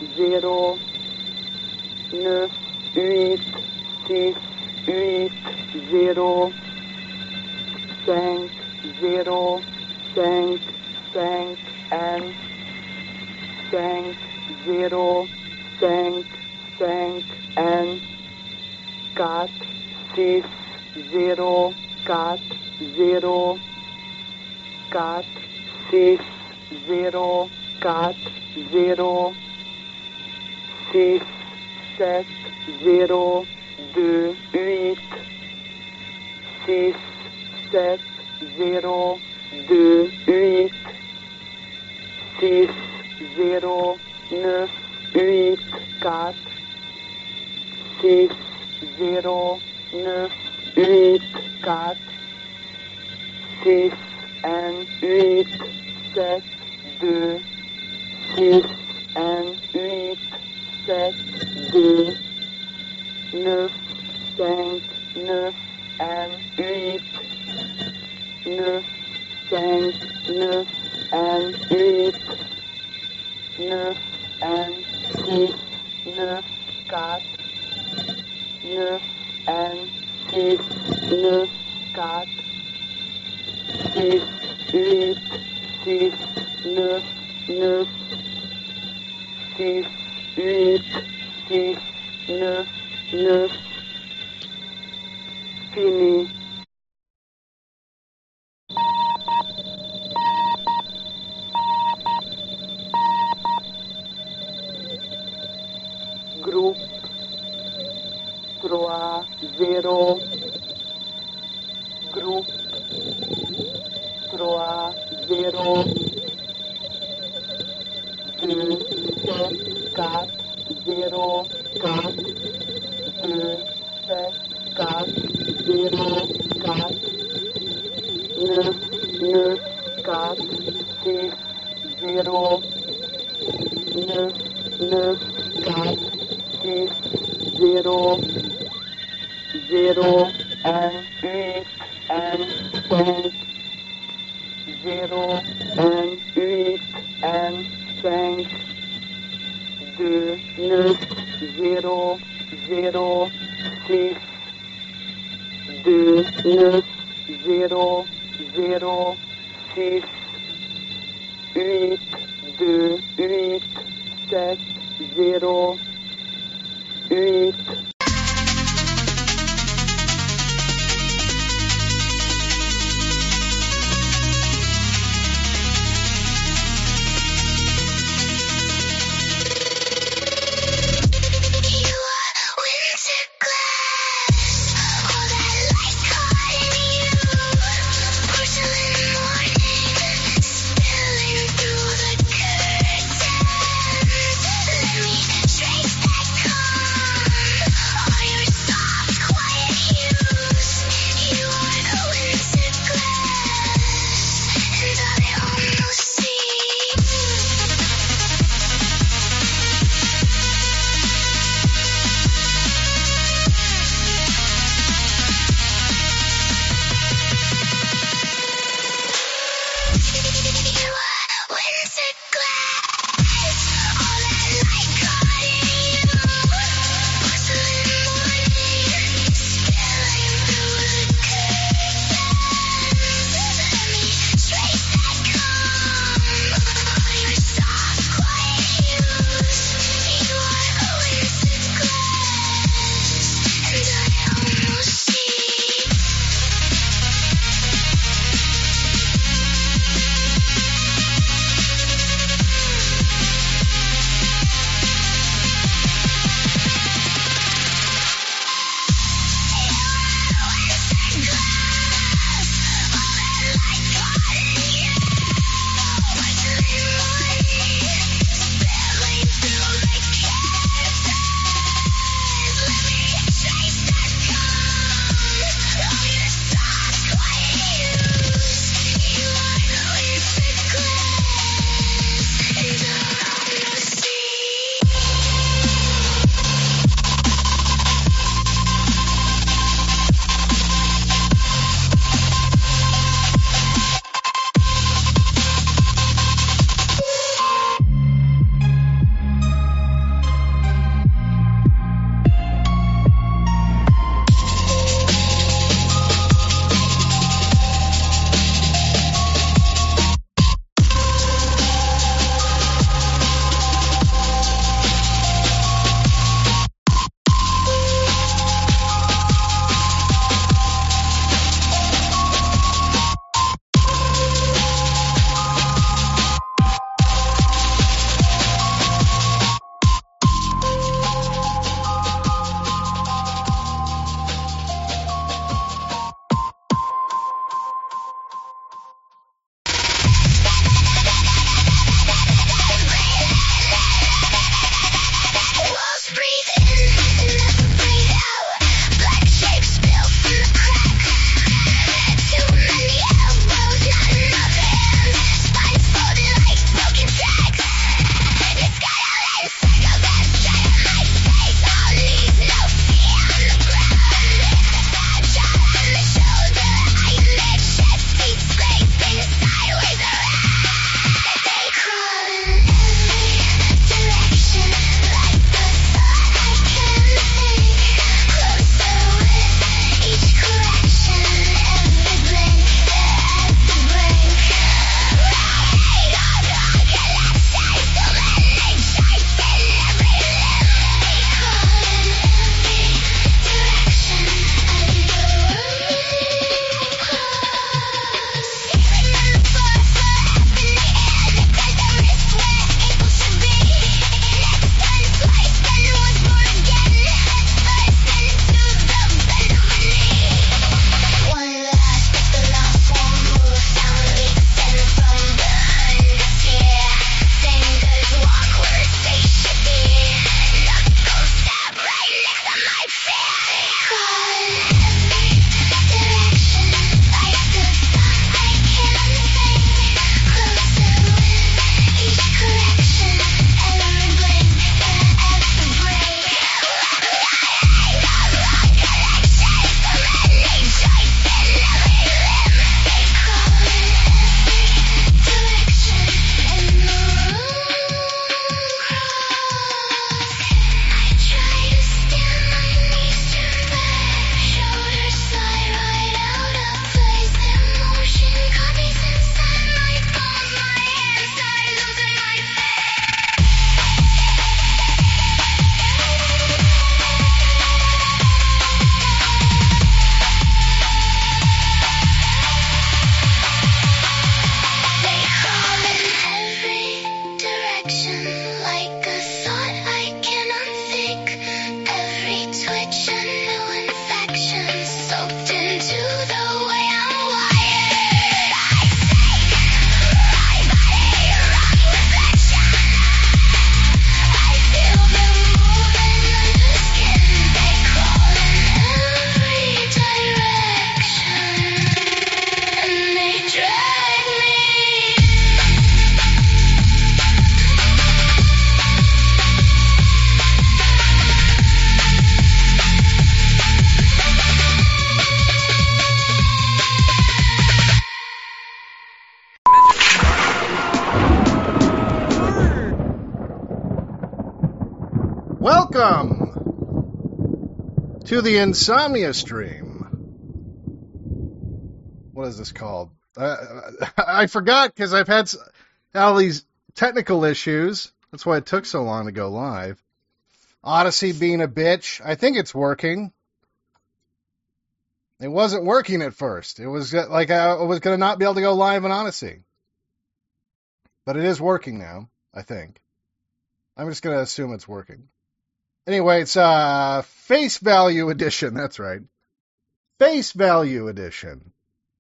0, 9, 8, 6, 8, 0, 5, 0, 5, 5, N, 5, 0, 5, 5, N, 4, 6, 0, 4, 0, 4, 6, 0, 4, 0, 6, 7, 0, 2, 8, 6, 7, 0, 2, 8, 6, 0, 9, 8, 4, 6, 0, 9, 8, 4, 6, N, 8, 7, 2, 6, N, 8, 7, 2, 9, 5, 9, N, 8, 9, 5, 9, N, 8, 9, N, 6, 9, 4, 9, N, 6, 9, 4, 6, 8, 6, 9, 9, 6, 8, 6, 9, 9, fini. Groupe 3, 0, groupe 3, 0, 2, 7, 4, 0, 4, 2, 7, 4, 0, 4, 9, 9, 4, 6, 0, 9, 9, 4, 6, 0, 0, N, 8, N, 5, 0, N, 8, N, 5, 2, 9, 0, 0, 6, 2, 9, 0, 0, 6, 8, 2, 8, 7, 0, 8. Trace back home. Welcome to the Insomnia Stream. What is this called? I forgot because I've had all these technical issues. That's why it took so long to go live. Odyssey being a bitch. I think it's working. It wasn't working at first. It was like I was going to not be able to go live on Odyssey. But it is working now, I think. I'm just going to assume it's working. Anyway, it's Face Value Edition. That's right. Face Value Edition.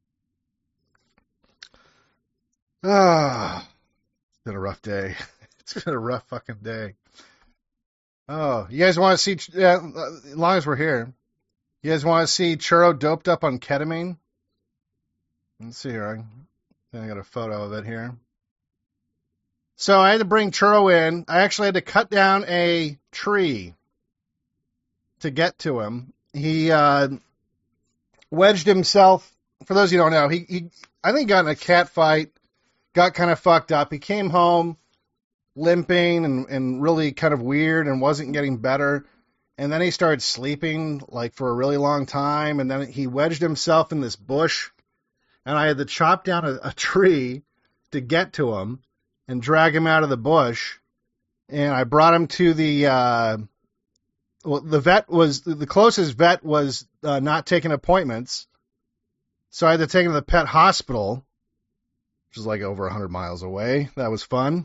Ah, it's been a rough day. It's been a rough fucking day. Oh, you guys want to see, as long as we're here, you guys want to see Churro doped up on ketamine? Let's see here. I got a photo of it here. So I had to bring Churro in. I actually had to cut down a tree to get to him. He wedged himself. For those of you who don't know, he I think got in a cat fight, got kind of fucked up. He came home limping and really kind of weird and wasn't getting better. And then he started sleeping like for a really long time. And then he wedged himself in this bush. And I had to chop down a tree to get to him and drag him out of the bush. And I brought him to the vet was, the closest vet was not taking appointments. So I had to take him to the pet hospital, which is like over 100 miles away. That was fun.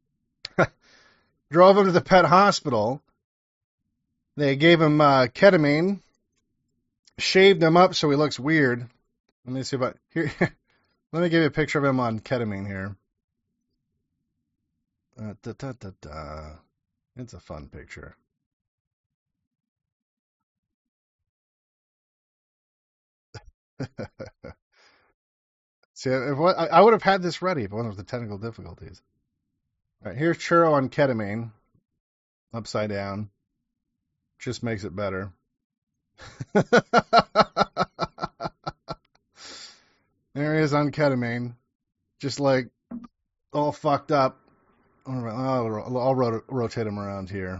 Drove him to the pet hospital. They gave him ketamine, shaved him up so he looks weird. Let me see about here. Let me give you a picture of him on ketamine here. It's a fun picture. See, I would have had this ready if it wasn't for the technical difficulties. All right, here's Churro on ketamine, upside down. Just makes it better. There he is on ketamine, just like all fucked up. I'll rotate him around here.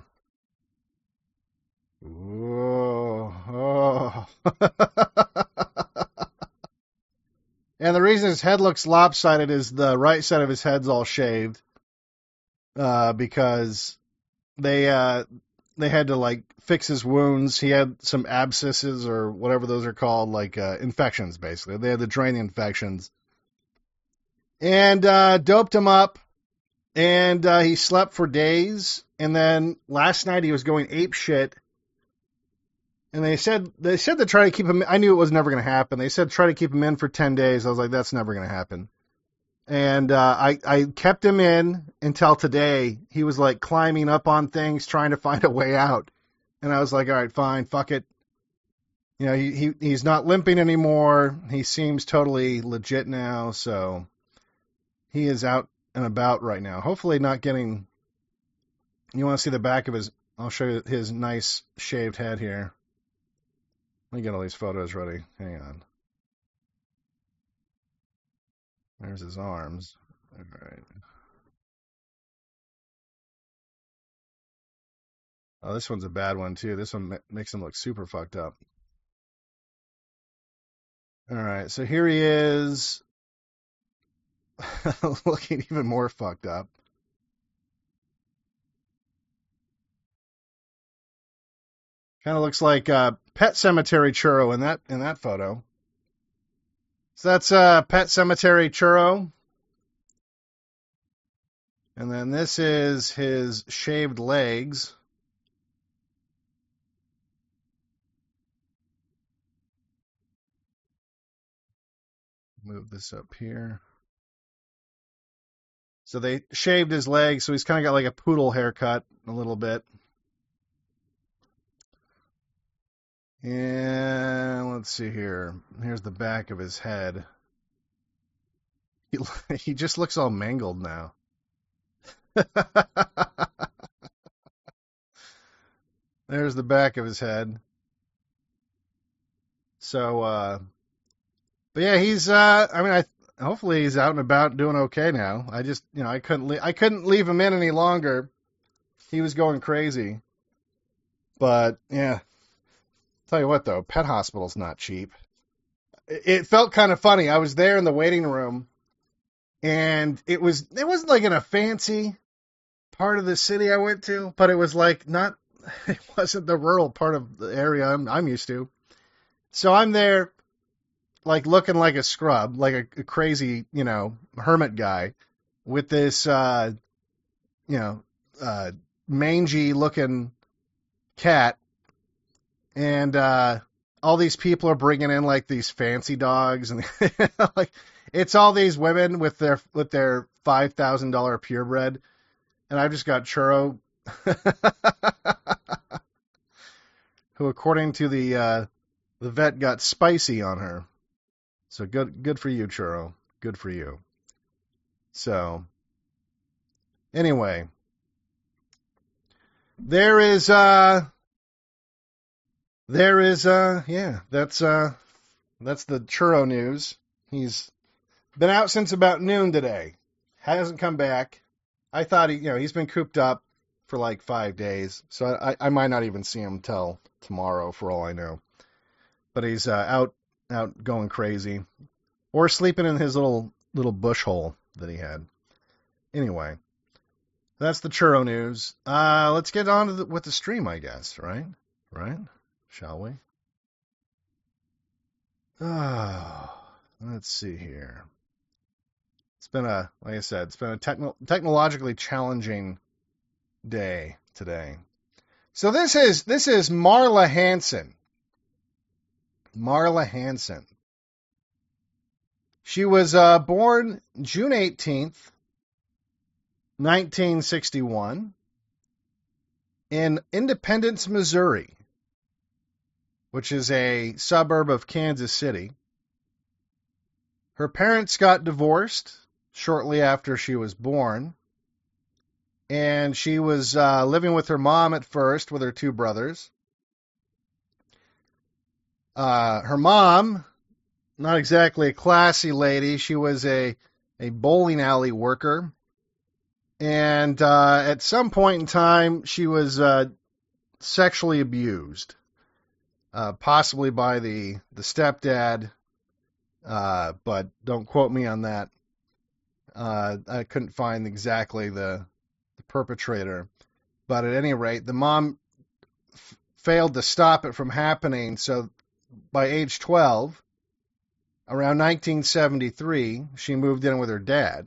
Oh. And the reason his head looks lopsided is the right side of his head's all shaved, because they had to like fix his wounds. He had some abscesses or whatever those are called, like infections basically. They had to drain the infections, and doped him up, and he slept for days. And then last night he was going ape shit. And they said to try to keep him. I knew it was never going to happen. They said try to keep him in for 10 days. I was like, that's never going to happen. And I kept him in until today. He was like climbing up on things, trying to find a way out. And I was like, all right, fine, fuck it. You know, he's not limping anymore. He seems totally legit now. So he is out and about right now. Hopefully not getting. You want to see the back of his? I'll show you his nice shaved head here. Let me get all these photos ready. Hang on. There's his arms. All right. Oh, this one's a bad one, too. This one makes him look super fucked up. All right, so here he is. Looking even more fucked up. Kind of looks like Pet Cemetery Churro in that photo. So that's Pet Cemetery Churro. And then this is his shaved legs. Move this up here. So they shaved his legs, so he's kind of got like a poodle haircut a little bit. And let's see here. Here's the back of his head. He just looks all mangled now. There's the back of his head. So, but yeah, he's. Hopefully he's out and about doing okay now. I just, I couldn't leave him in any longer. He was going crazy. But yeah, tell you what though, pet hospital's not cheap. It felt kind of funny. I was there in the waiting room, and it wasn't like in a fancy part of the city I went to, but it was like not. It wasn't the rural part of the area I'm used to. So I'm there, like looking like a scrub, like a crazy, hermit guy, with this, mangy looking cat, and all these people are bringing in like these fancy dogs, and like it's all these women with their $5,000 purebred, and I've just got Churro, who according to the vet got spicy on her. So good for you, Churro. Good for you. So anyway, that's the Churro news. He's been out since about noon today. Hasn't come back. I thought he's been cooped up for like 5 days, so I might not even see him till tomorrow for all I know. But he's out going crazy, or sleeping in his little bush hole that he had. Anyway, that's the Churro news. Let's get on with the stream, I guess. Right? Shall we? Let's see here. It's been like I said, it's been a technologically challenging day today. So this is Marla Hanson. Marla Hanson. She was born June 18th, 1961, in Independence, Missouri, which is a suburb of Kansas City. Her parents got divorced shortly after she was born, and she was living with her mom at first with her two brothers. Her mom, not exactly a classy lady. She was a bowling alley worker. And at some point in time, she was sexually abused, possibly by the stepdad, but don't quote me on that. I couldn't find exactly the perpetrator. But at any rate, the mom failed to stop it from happening, so by age 12, around 1973, she moved in with her dad,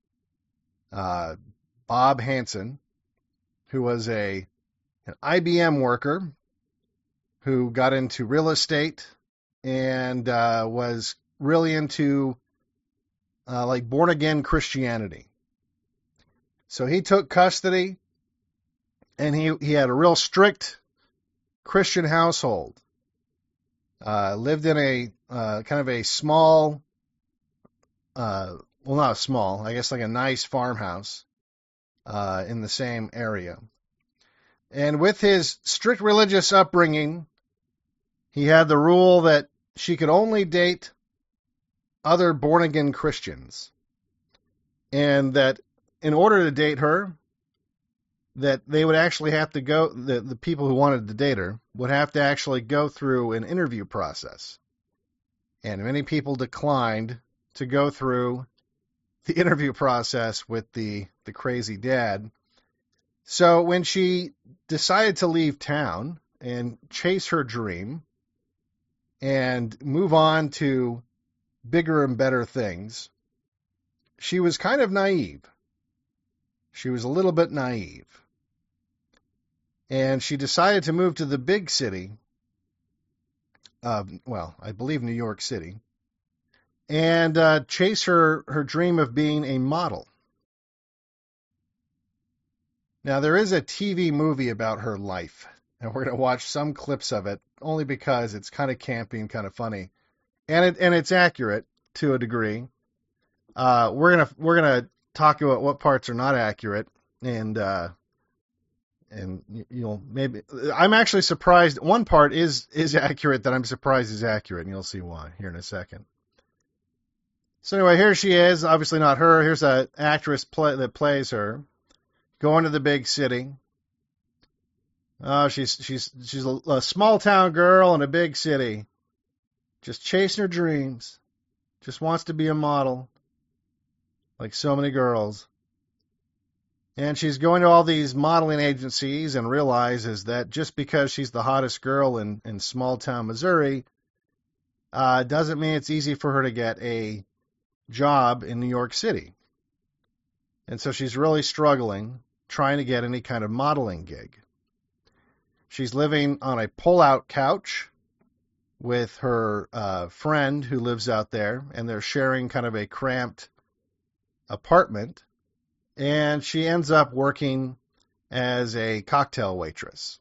Bob Hanson, who was an IBM worker who got into real estate and was really into like born-again Christianity. So he took custody, and he had a real strict Christian household. Lived in a kind of a small, well, not small, I guess like a nice farmhouse in the same area. And with his strict religious upbringing, he had the rule that she could only date other born-again Christians. And that in order to date her, that they would actually have to go, the people who wanted to date her would have to actually go through an interview process. And many people declined to go through the interview process with the crazy dad. So when she decided to leave town and chase her dream and move on to bigger and better things, she was kind of naive. She was a little bit naive. And she decided to move to the big city, I believe New York City, and chase her dream of being a model. Now, there is a TV movie about her life, and we're going to watch some clips of it, only because it's kind of campy and kind of funny. And it's accurate to a degree. We're gonna talk about what parts are not accurate, and you'll maybe. I'm actually surprised. One part is accurate that I'm surprised is accurate, and you'll see why here in a second. So anyway, here she is. Obviously not her. Here's an actress that plays her, going to the big city. Oh, she's a small town girl in a big city, just chasing her dreams. Just wants to be a model, like so many girls. And she's going to all these modeling agencies and realizes that just because she's the hottest girl in small town Missouri, doesn't mean it's easy for her to get a job in New York City. And so she's really struggling trying to get any kind of modeling gig. She's living on a pull-out couch with her friend who lives out there, and they're sharing kind of a cramped apartment. And she ends up working as a cocktail waitress.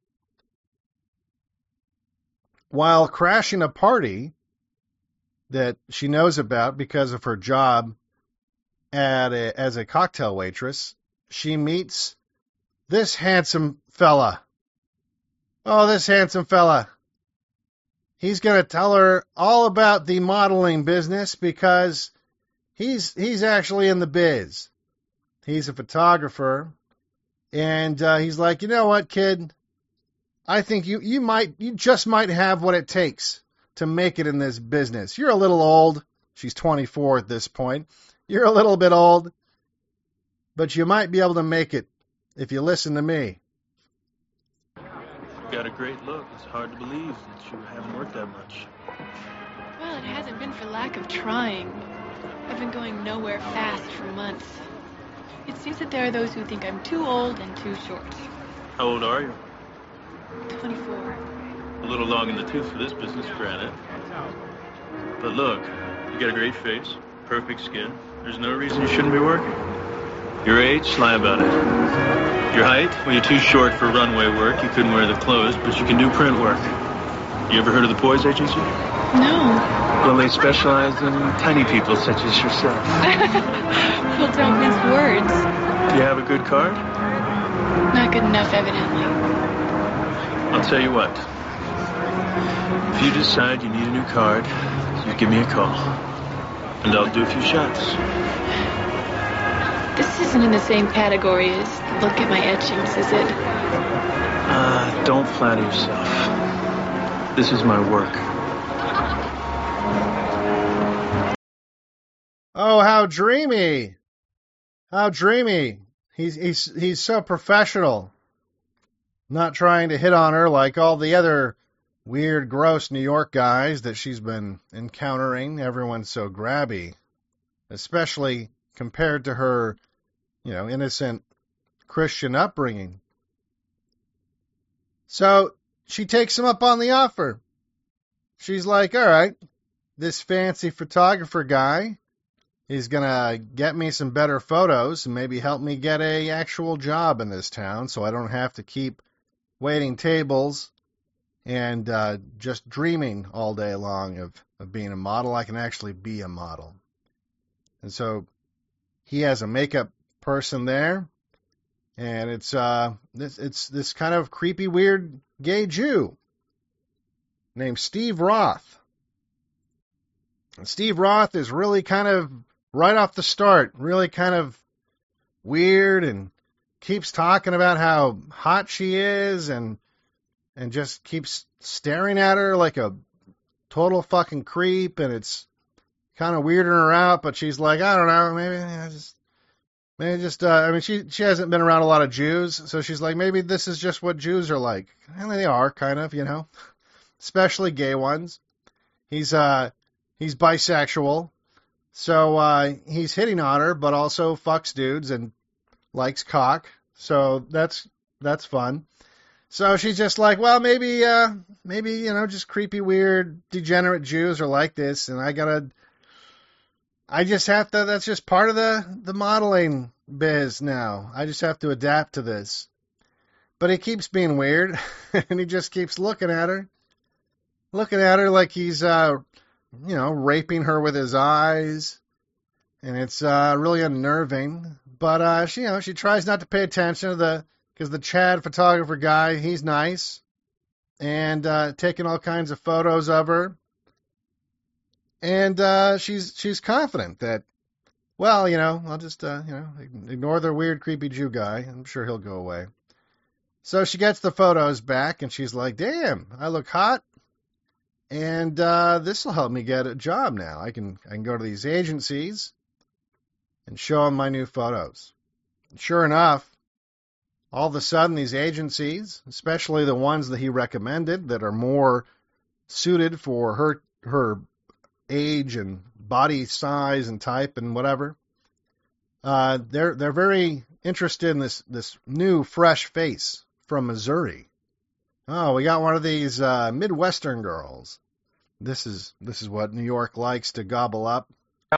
While crashing a party that she knows about because of her job as a cocktail waitress, she meets this handsome fella. Oh, this handsome fella. He's going to tell her all about the modeling business because he's actually in the biz. He's a photographer, and he's like, you know what, kid? I think you just might have what it takes to make it in this business. You're a little old. She's 24 at this point. You're a little bit old, but you might be able to make it if you listen to me. You've got a great look. It's hard to believe that you haven't worked that much. Well, it hasn't been for lack of trying. I've been going nowhere fast for months. It seems that there are those who think I'm too old and too short. How old are you? 24. A little long in the tooth for this business, granted. But look, you got a great face, perfect skin. There's no reason you shouldn't be working. Your age, lie about it. Your height, well, you're too short for runway work. You couldn't wear the clothes, but you can do print work. You ever heard of the Poise Agency? No. Well, they specialize in tiny people such as yourself. Well, don't mince words. Do you have a good card? Not good enough, evidently. I'll tell you what. If you decide you need a new card, you give me a call. And I'll do a few shots. This isn't in the same category as look at my etchings, is it? Don't flatter yourself. This is my work. Oh, how dreamy. How dreamy. He's so professional. Not trying to hit on her like all the other weird, gross New York guys that she's been encountering. Everyone's so grabby. Especially compared to her, innocent Christian upbringing. So she takes him up on the offer. She's like, all right, this fancy photographer guy is going to get me some better photos and maybe help me get a actual job in this town so I don't have to keep waiting tables and just dreaming all day long of being a model. I can actually be a model. And so he has a makeup person there, and it's this kind of creepy, weird gay Jew named Steve Roth. And Steve Roth is really kind of, right off the start, really kind of weird and keeps talking about how hot she is and just keeps staring at her like a total fucking creep, and it's kind of weirding her out, but she's like, I don't know, she hasn't been around a lot of Jews, so she's like, maybe this is just what Jews are like. And they are, kind of, especially gay ones. He's bisexual, so he's hitting on her, but also fucks dudes and likes cock, so that's fun. So she's just like, well, maybe, just creepy, weird, degenerate Jews are like this, and that's just part of the modeling biz now. I just have to adapt to this. But he keeps being weird, and he just keeps looking at her like he's, raping her with his eyes, and it's really unnerving. But she tries not to pay attention because the Chad photographer guy, he's nice, and taking all kinds of photos of her. And she's confident that, I'll just ignore the weird, creepy Jew guy. I'm sure he'll go away. So she gets the photos back, and she's like, damn, I look hot, and this will help me get a job now. I can go to these agencies and show them my new photos. And sure enough, all of a sudden, these agencies, especially the ones that he recommended that are more suited for her age and body size and type and whatever, they're very interested in this new fresh face from Missouri. Oh, we got one of these Midwestern girls. This is what New York likes to gobble up.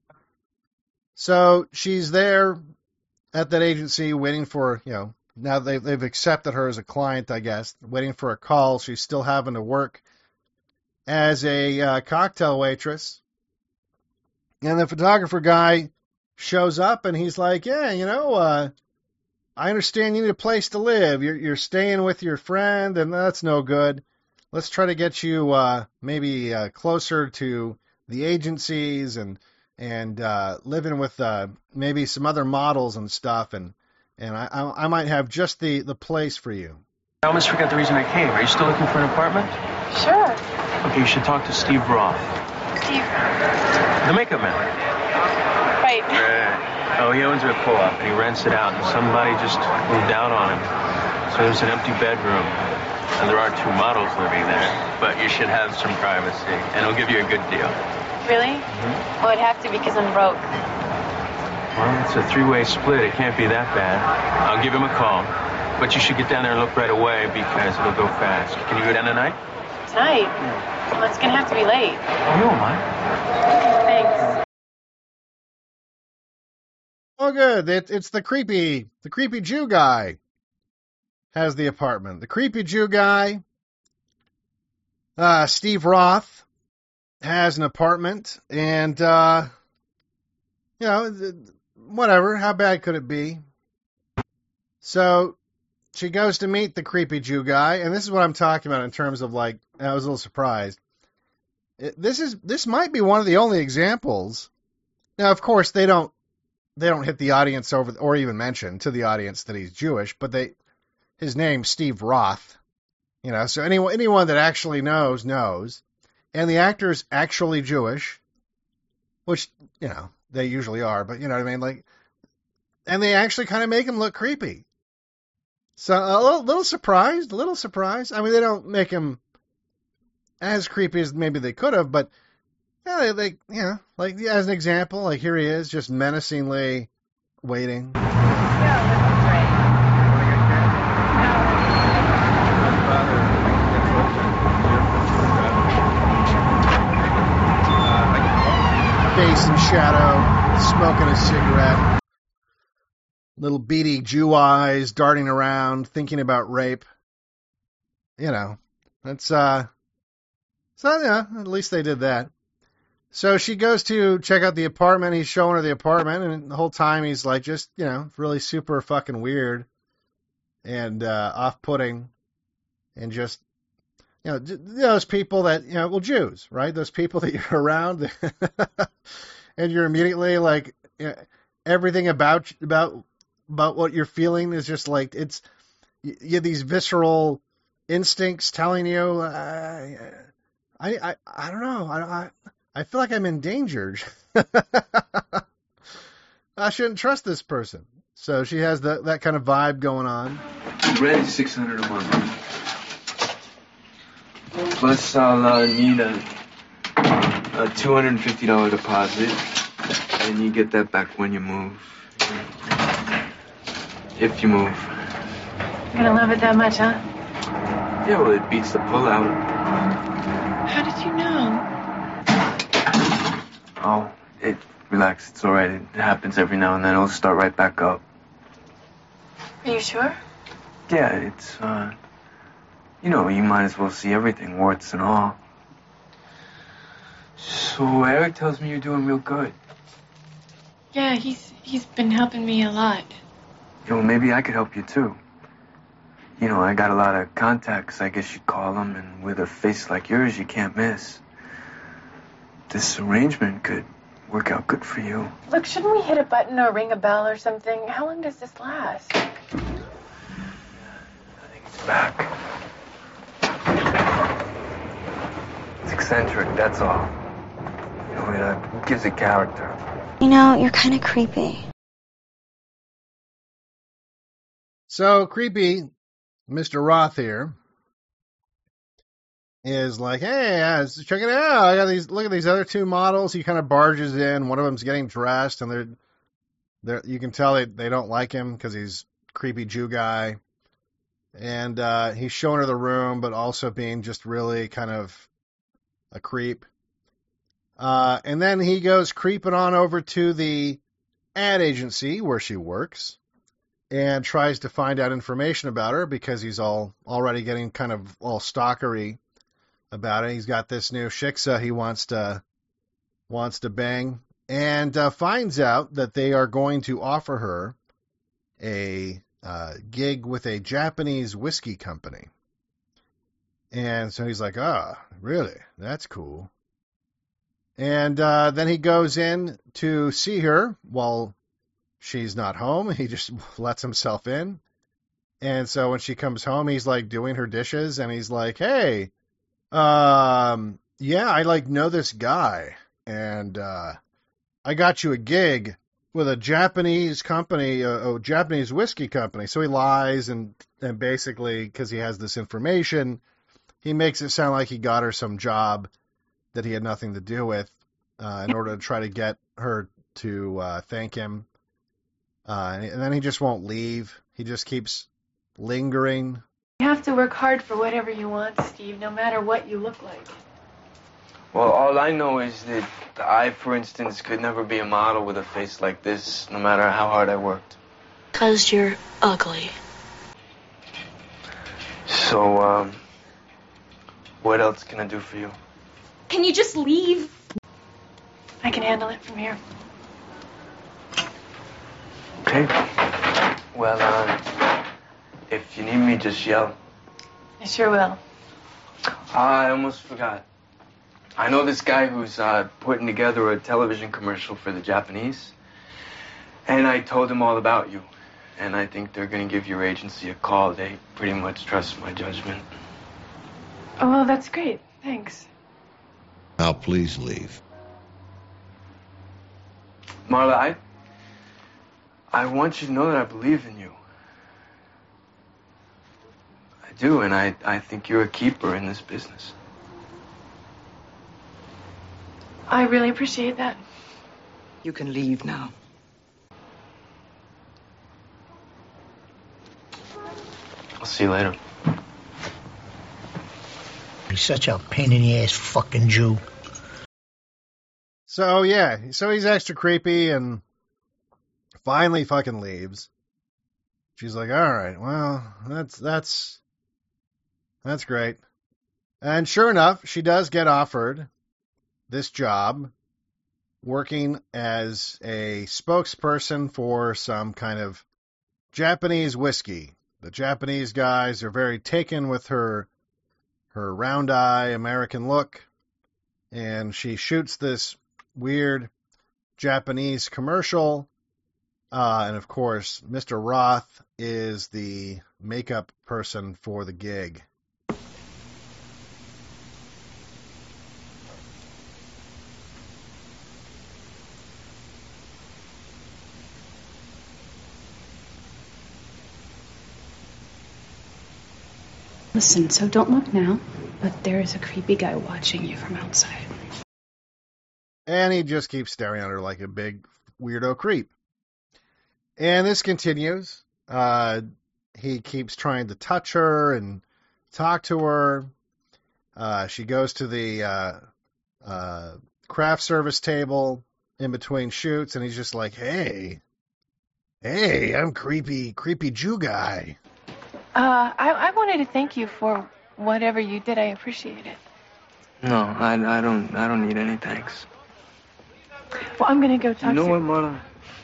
So she's there at that agency waiting for, now they've accepted her as a client, I guess, waiting for a call. She's still having to work as a cocktail waitress. And the photographer guy shows up and he's like, yeah, I understand you need a place to live. You're staying with your friend, and that's no good. Let's try to get you maybe closer to the agencies and living with maybe some other models and stuff, and I might have just the place for you. I almost forgot the reason I came. Are you still looking for an apartment? Sure. Okay, you should talk to Steve Roth. Steve. The makeup man. Right. Oh, he owns a co-op, and he rents it out, and somebody just moved out on him. So there's an empty bedroom, and there are 2 models living there. But you should have some privacy, and he'll give you a good deal. Really? Mm-hmm. Well, it'd have to because I'm broke. Well, it's a 3-way split. It can't be that bad. I'll give him a call. But you should get down there and look right away because it'll go fast. Can you go down tonight? Tonight? Well, it's going to have to be late. Oh, you don't mind. Thanks. Oh, good. It's the creepy Jew guy has the apartment. The creepy Jew guy, Steve Roth, has an apartment, and, whatever. How bad could it be? So she goes to meet the creepy Jew guy, and this is what I'm talking about in terms of, like, I was a little surprised. This might be one of the only examples. Now, of course, they don't hit the audience over, or even mention to the audience that he's Jewish, but his name's Steve Roth, so anyone that actually knows, and the actor's actually Jewish, which, they usually are, but you know what I mean? Like, and they actually kind of make him look creepy. So a little surprised. I mean, they don't make him as creepy as maybe they could have, but yeah, like as an example, like here he is, just menacingly waiting. Face in shadow, smoking a cigarette. Little beady Jew eyes darting around, thinking about rape. That's so yeah, at least they did that. So she goes to check out the apartment. He's showing her the apartment, and the whole time he's like, just, really super fucking weird and off-putting, and just, those people that, Jews, right? Those people that you're around, and you're immediately like, everything about what you're feeling is just like, you have these visceral instincts telling you, I don't know, I feel like I'm endangered. I shouldn't trust this person. So she has that kind of vibe going on. Rent is $600 a month. Plus, I'll need a $250 deposit, and you get that back when you move. If you move. You're gonna love it that much, huh? Yeah, well, it beats the pullout. How did you know? Oh, relax, it's all right. It happens every now and then. It'll start right back up. Are you sure? Yeah, it's, you might as well see everything, warts and all. So Eric tells me you're doing real good. Yeah, he's been helping me a lot. Maybe I could help you, too. I got a lot of contacts, I guess you'd call them, and with a face like yours, you can't miss. This arrangement could work out good for you. Look, shouldn't we hit a button or ring a bell or something? How long does this last? I think it's back. It's eccentric, that's all. You know, it gives it character. You know, you're kind of creepy. So creepy, Mr. Roth here is like, hey, check it out. I got these. Look at these other two models. He kind of barges in. One of them's getting dressed, and they're you can tell they don't like him because he's a creepy Jew guy. And he's showing her the room, but also being just really kind of a creep. And then he goes creeping on over to the ad agency where she works and tries to find out information about her because he's already getting kind of all stalkery about it. He's got this new shiksa he wants to bang, and finds out that they are going to offer her a gig with a Japanese whiskey company. And so he's like, really? That's cool. And then he goes in to see her while she's not home. He just lets himself in. And so when she comes home, he's like doing her dishes, and he's like, hey, yeah, I know this guy, and I got you a gig with a Japanese company, a Japanese whiskey company. So he lies, and basically, because he has this information, he makes it sound like he got her some job that he had nothing to do with, in order to try to get her to thank him. And then he just won't leave. He just keeps lingering. You have to work hard for whatever you want, Steve, no matter what you look like. Well, all I know is that I, for instance, could never be a model with a face like this, no matter how hard I worked. 'Cause you're ugly. So, what else can I do for you? Can you just leave? I can handle it from here. Okay. Well, if you need me, just yell. I sure will. I almost forgot. I know this guy who's putting together a television commercial for the Japanese. And I told him all about you. And I think they're going to give your agency a call. They pretty much trust my judgment. Oh, well, that's great. Thanks. Now, please leave. Marla, I want you to know that I believe in you. I do, and I think you're a keeper in this business. I really appreciate that. You can leave now. I'll see you later. He's such a pain in the ass fucking Jew. So he's extra creepy and finally fucking leaves. She's like, all right, well, that's great. And sure enough, she does get offered this job working as a spokesperson for some kind of Japanese whiskey. The Japanese guys are very taken with her round eye American look, and she shoots this weird Japanese commercial. And of course, Mr. Roth is the makeup person for the gig. Listen, so don't look now, but there is a creepy guy watching you from outside. And he just keeps staring at her like a big weirdo creep. And this continues. He keeps trying to touch her and talk to her. She goes to the craft service table in between shoots, and he's just like, hey, I'm creepy Jew guy. I wanted to thank you for whatever you did. I appreciate it. No, I don't need any thanks. Well, I'm gonna go talk to... You know what, Marla?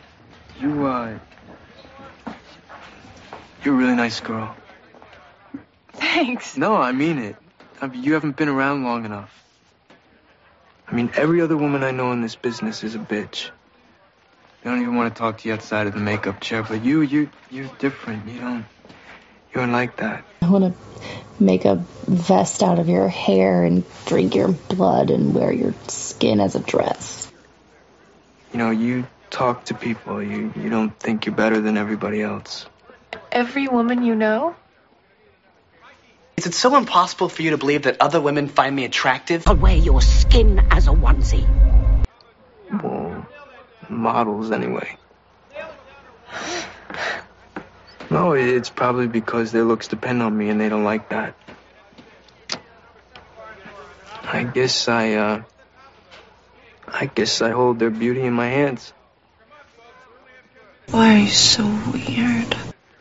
You're a really nice girl. Thanks. No, I mean it. You haven't been around long enough. I mean, every other woman I know in this business is a bitch. They don't even want to talk to you outside of the makeup chair, but you're different. You You weren't like that. I want to make a vest out of your hair and drink your blood and wear your skin as a dress. You know, you talk to people. You don't think you're better than everybody else. Every woman you know? Is it so impossible for you to believe that other women find me attractive? Wear your skin as a onesie. Well, models anyway. No, it's probably because their looks depend on me and they don't like that. I guess I hold their beauty in my hands. Why are you so weird?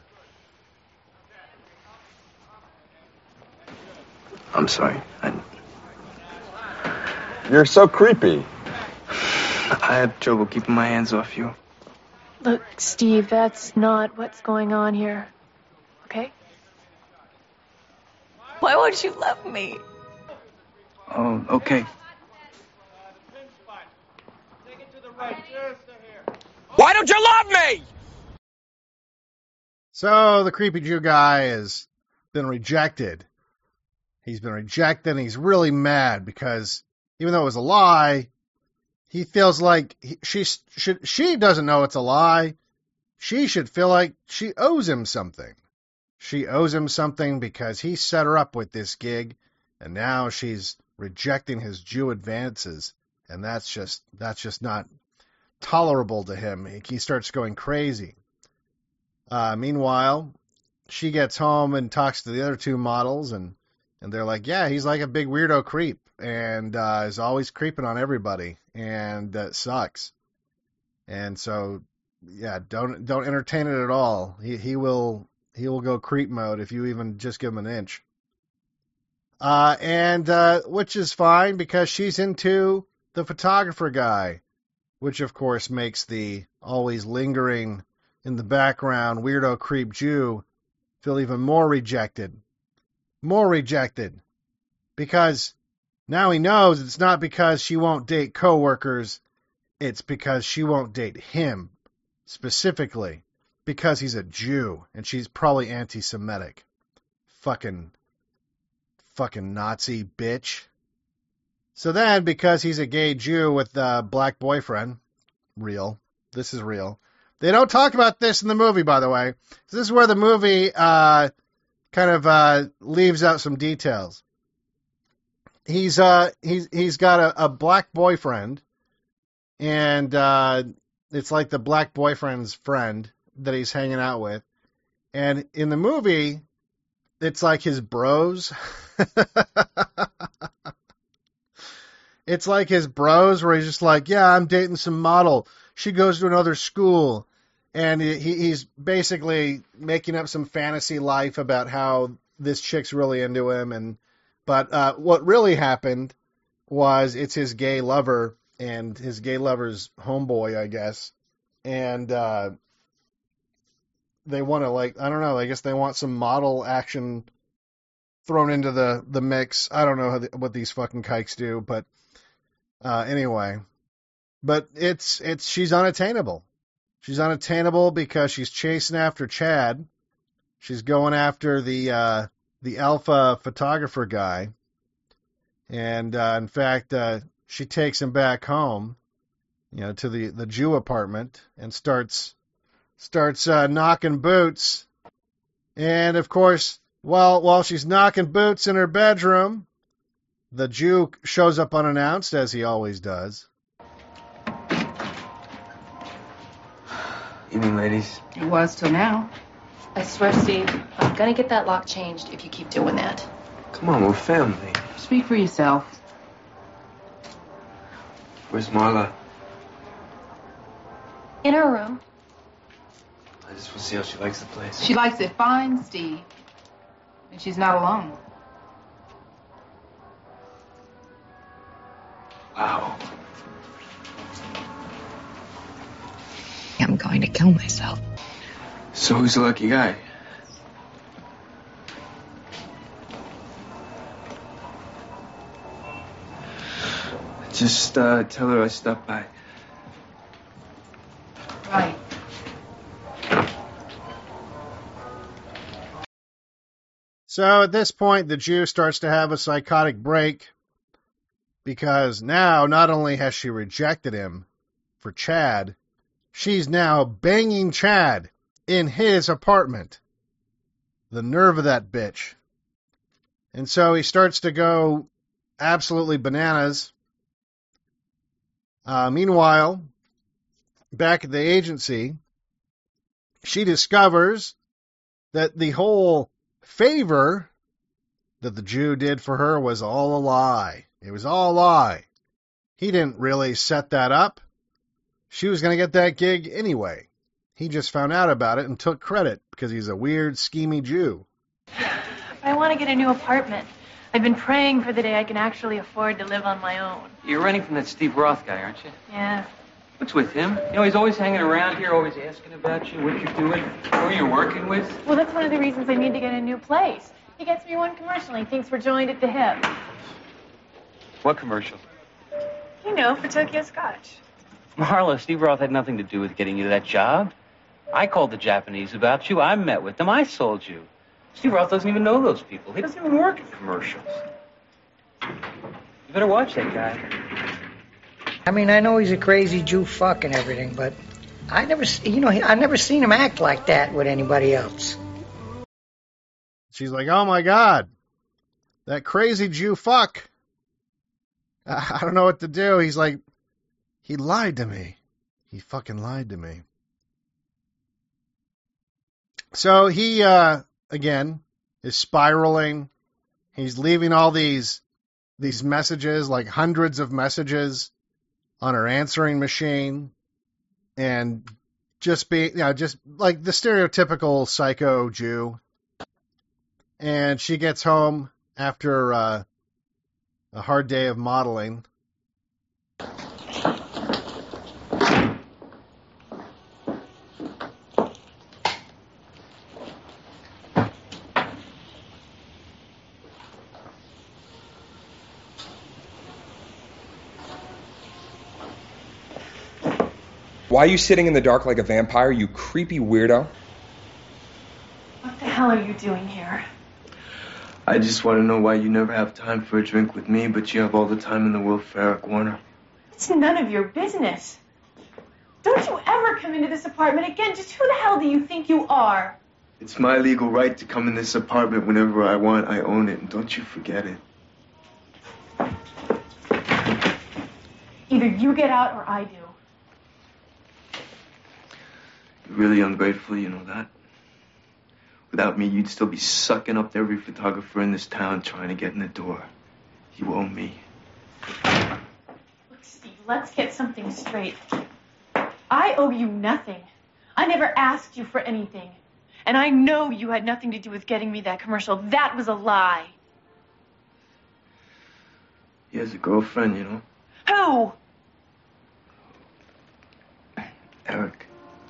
I'm sorry. You're so creepy. I have trouble keeping my hands off you. Look, Steve, that's not what's going on here. Okay? Why won't you love me? Oh, okay. Why don't you love me? So the creepy Jew guy has been rejected. He's been rejected and he's really mad because even though it was a lie, he feels like she doesn't know it's a lie. She should feel like she owes him something. She owes him something because he set her up with this gig and now she's rejecting his Jew advances. And that's just not tolerable to him. He starts going crazy. Meanwhile, she gets home and talks to the other two models and they're like, yeah, he's like a big weirdo creep and is always creeping on everybody and that sucks. And so, yeah, don't entertain it at all. He will go creep mode if you even just give him an inch. Which is fine because she's into the photographer guy, which of course makes the always lingering in the background weirdo creep Jew feel even more rejected. More rejected. Because now he knows it's not because she won't date coworkers, it's because she won't date him specifically because he's a Jew and she's probably anti-Semitic. Fucking Nazi bitch. So then, because he's a gay Jew with a black boyfriend, real. This is real. They don't talk about this in the movie, by the way. So this is where the movie kind of leaves out some details. He's got a black boyfriend, and it's like the black boyfriend's friend that he's hanging out with. And in the movie, it's like his bros. It's like his bros where he's just like, yeah, I'm dating some model. She goes to another school. And he's basically making up some fantasy life about how this chick's really into him. But what really happened was it's his gay lover and his gay lover's homeboy, I guess. And they want to, like, I don't know, I guess they want some model action thrown into the mix. I don't know what these fucking kikes do, but anyway. But she's unattainable. She's unattainable because she's chasing after Chad. She's going after the alpha photographer guy. And in fact, she takes him back home, to the Jew apartment and starts knocking boots. And of course, while she's knocking boots in her bedroom, the Jew shows up unannounced, as he always does. Evening, ladies. It was till now. I swear, Steve, I'm gonna get that lock changed if you keep doing that. Come on, we're family. Speak for yourself. Where's Marla? In her room. I just want to see how she likes the place. She likes it fine, Steve. And she's not alone. Wow. I'm going to kill myself. So who's the lucky guy? Just tell her I stopped by. Right. So at this point, the Jew starts to have a psychotic break because now not only has she rejected him for Chad, she's now banging Chad in his apartment. The nerve of that bitch. And so he starts to go absolutely bananas. Meanwhile, back at the agency, she discovers that the whole favor that the Jew did for her was all a lie. It was all a lie. He didn't really set that up. She was going to get that gig anyway. He just found out about it and took credit because he's a weird, schemy Jew. I want to get a new apartment. I've been praying for the day I can actually afford to live on my own. You're renting from that Steve Roth guy, aren't you? Yeah. What's with him? You know, he's always hanging around here, always asking about you, what you're doing, who you're working with. Well, that's one of the reasons I need to get a new place. He gets me one commercial. He thinks we're joined at the hip. What commercial? You know, for Tokyo Scotch. Marla, Steve Roth had nothing to do with getting you that job. I called the Japanese about you. I met with them. I sold you. Steve Roth doesn't even know those people. He doesn't even work in commercials. You better watch that guy. I mean, I know he's a crazy Jew fuck and everything, but I've never seen him act like that with anybody else. She's like, oh my God, that crazy Jew fuck. I don't know what to do. He's like, he lied to me. He fucking lied to me. So he, again, is spiraling. He's leaving all these messages, like hundreds of messages on her answering machine, and just like the stereotypical psycho Jew. And she gets home after a hard day of modeling. Why are you sitting in the dark like a vampire, you creepy weirdo? What the hell are you doing here? I just want to know why you never have time for a drink with me, but you have all the time in the world for Eric Warner. It's none of your business. Don't you ever come into this apartment again. Just who the hell do you think you are? It's my legal right to come in this apartment whenever I want. I own it, and don't you forget it. Either you get out or I do. You're really ungrateful, you know that? Without me, you'd still be sucking up every photographer in this town trying to get in the door. You owe me. Look, Steve, let's get something straight. I owe you nothing. I never asked you for anything. And I know you had nothing to do with getting me that commercial. That was a lie. He has a girlfriend, you know? Who? Eric.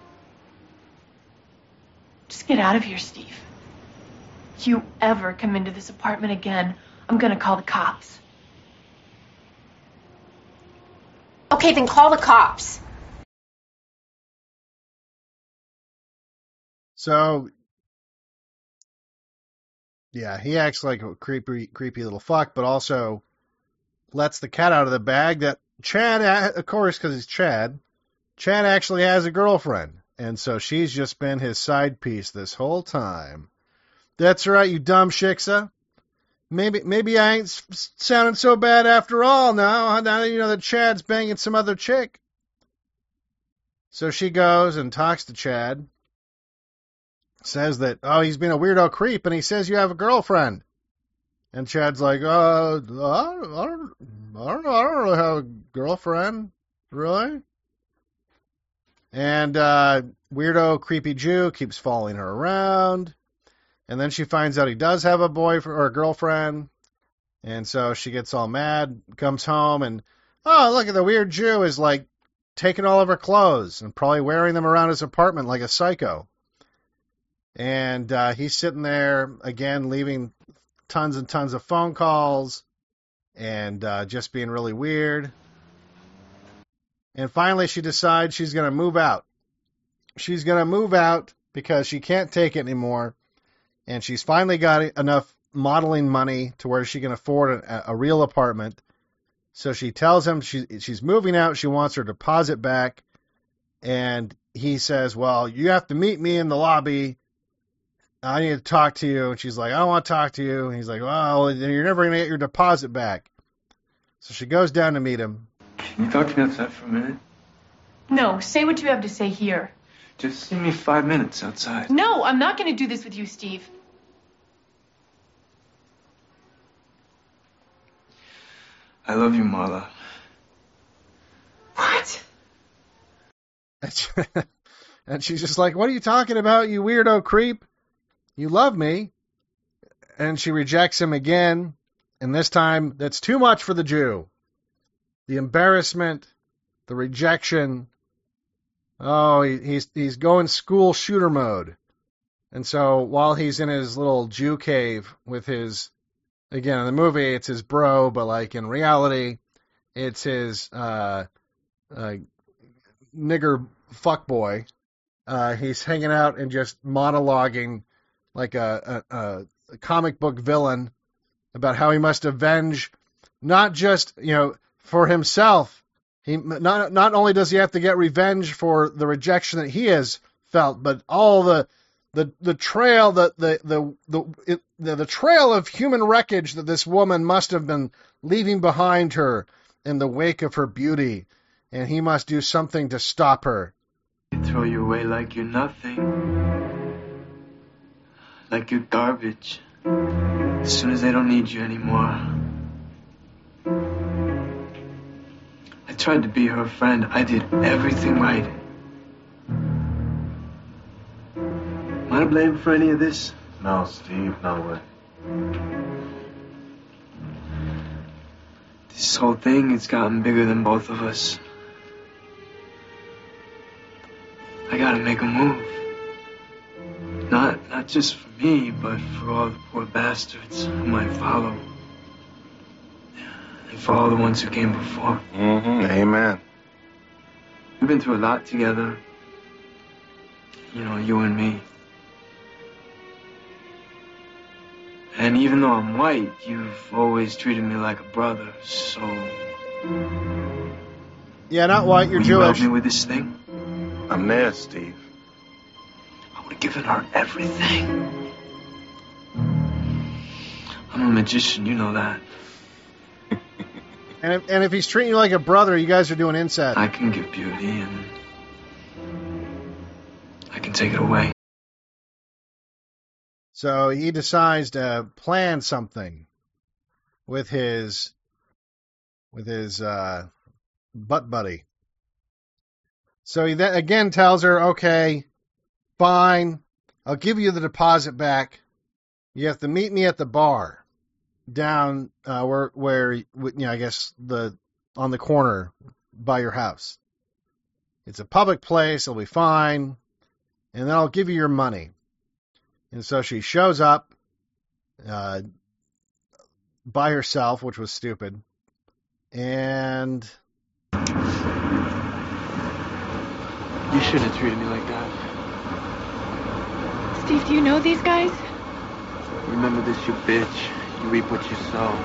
Just get out of here, Steve. You ever come into this apartment again, I'm gonna call the cops. Okay, then call the cops. So, yeah, he acts like a creepy little fuck, but also lets the cat out of the bag that Chad, of course, because he's Chad actually has a girlfriend. And so she's just been his side piece this whole time. That's right, you dumb shiksa. Maybe I ain't sounding so bad after all now. Now you know that Chad's banging some other chick. So she goes and talks to Chad. Says that, he's been a weirdo creep, and he says you have a girlfriend. And Chad's like, I don't know. I don't really have a girlfriend. Really? And weirdo, creepy Jew keeps following her around. And then she finds out he does have a boyfriend or a girlfriend. And so she gets all mad, comes home, and, look at the weird Jew is like taking all of her clothes and probably wearing them around his apartment like a psycho. And he's sitting there, again, leaving tons and tons of phone calls and just being really weird. And finally, she decides she's going to move out. She's going to move out because she can't take it anymore. And she's finally got enough modeling money to where she can afford a real apartment. So she tells him she's moving out. She wants her deposit back. And he says, well, you have to meet me in the lobby. I need to talk to you. And she's like, I don't want to talk to you. And he's like, well, you're never going to get your deposit back. So she goes down to meet him. Can you talk to me outside for a minute? No, say what you have to say here. Just give me 5 minutes outside. No, I'm not going to do this with you, Steve. I love you, Marla. What? And she's just like, what are you talking about, you weirdo creep? You love me. And she rejects him again. And this time, that's too much for the Jew. The embarrassment, the rejection. Oh, he's going school shooter mode. And so while he's in his little Jew cave with his, again, in the movie, it's his bro, but like in reality, it's his nigger fuckboy. He's hanging out and just monologuing like a comic book villain about how he must avenge not just, for himself. He not only does he have to get revenge for the rejection that he has felt, but all the trail the trail of human wreckage that this woman must have been leaving behind her in the wake of her beauty, and he must do something to stop her. They throw you away like you're nothing, like you're garbage. As soon as they don't need you anymore. I tried to be her friend. I did everything right. Am I to blame for any of this? No, Steve, no way. This whole thing has gotten bigger than both of us. I gotta make a move. Not just for me, but for all the poor bastards who might follow. And for all the ones who came before. Mm-hmm. Amen. We've been through a lot together. You and me. And even though I'm white, you've always treated me like a brother, so... Yeah, not white, you're Will Jewish. You help me with this thing? I'm there, Steve. I would have given her everything. I'm a magician, you know that. And if he's treating you like a brother, you guys are doing incest. I can give beauty, and I can take it away. So he decides to plan something with his butt buddy. So he then again tells her, okay, fine, I'll give you the deposit back. You have to meet me at the bar down where I guess on the corner by your house. It's a public place, it'll be fine, and then I'll give you your money. And so she shows up by herself, which was stupid. And you shouldn't have treated me like that. Steve, do you know these guys? Remember this, you bitch. You reap what you sow.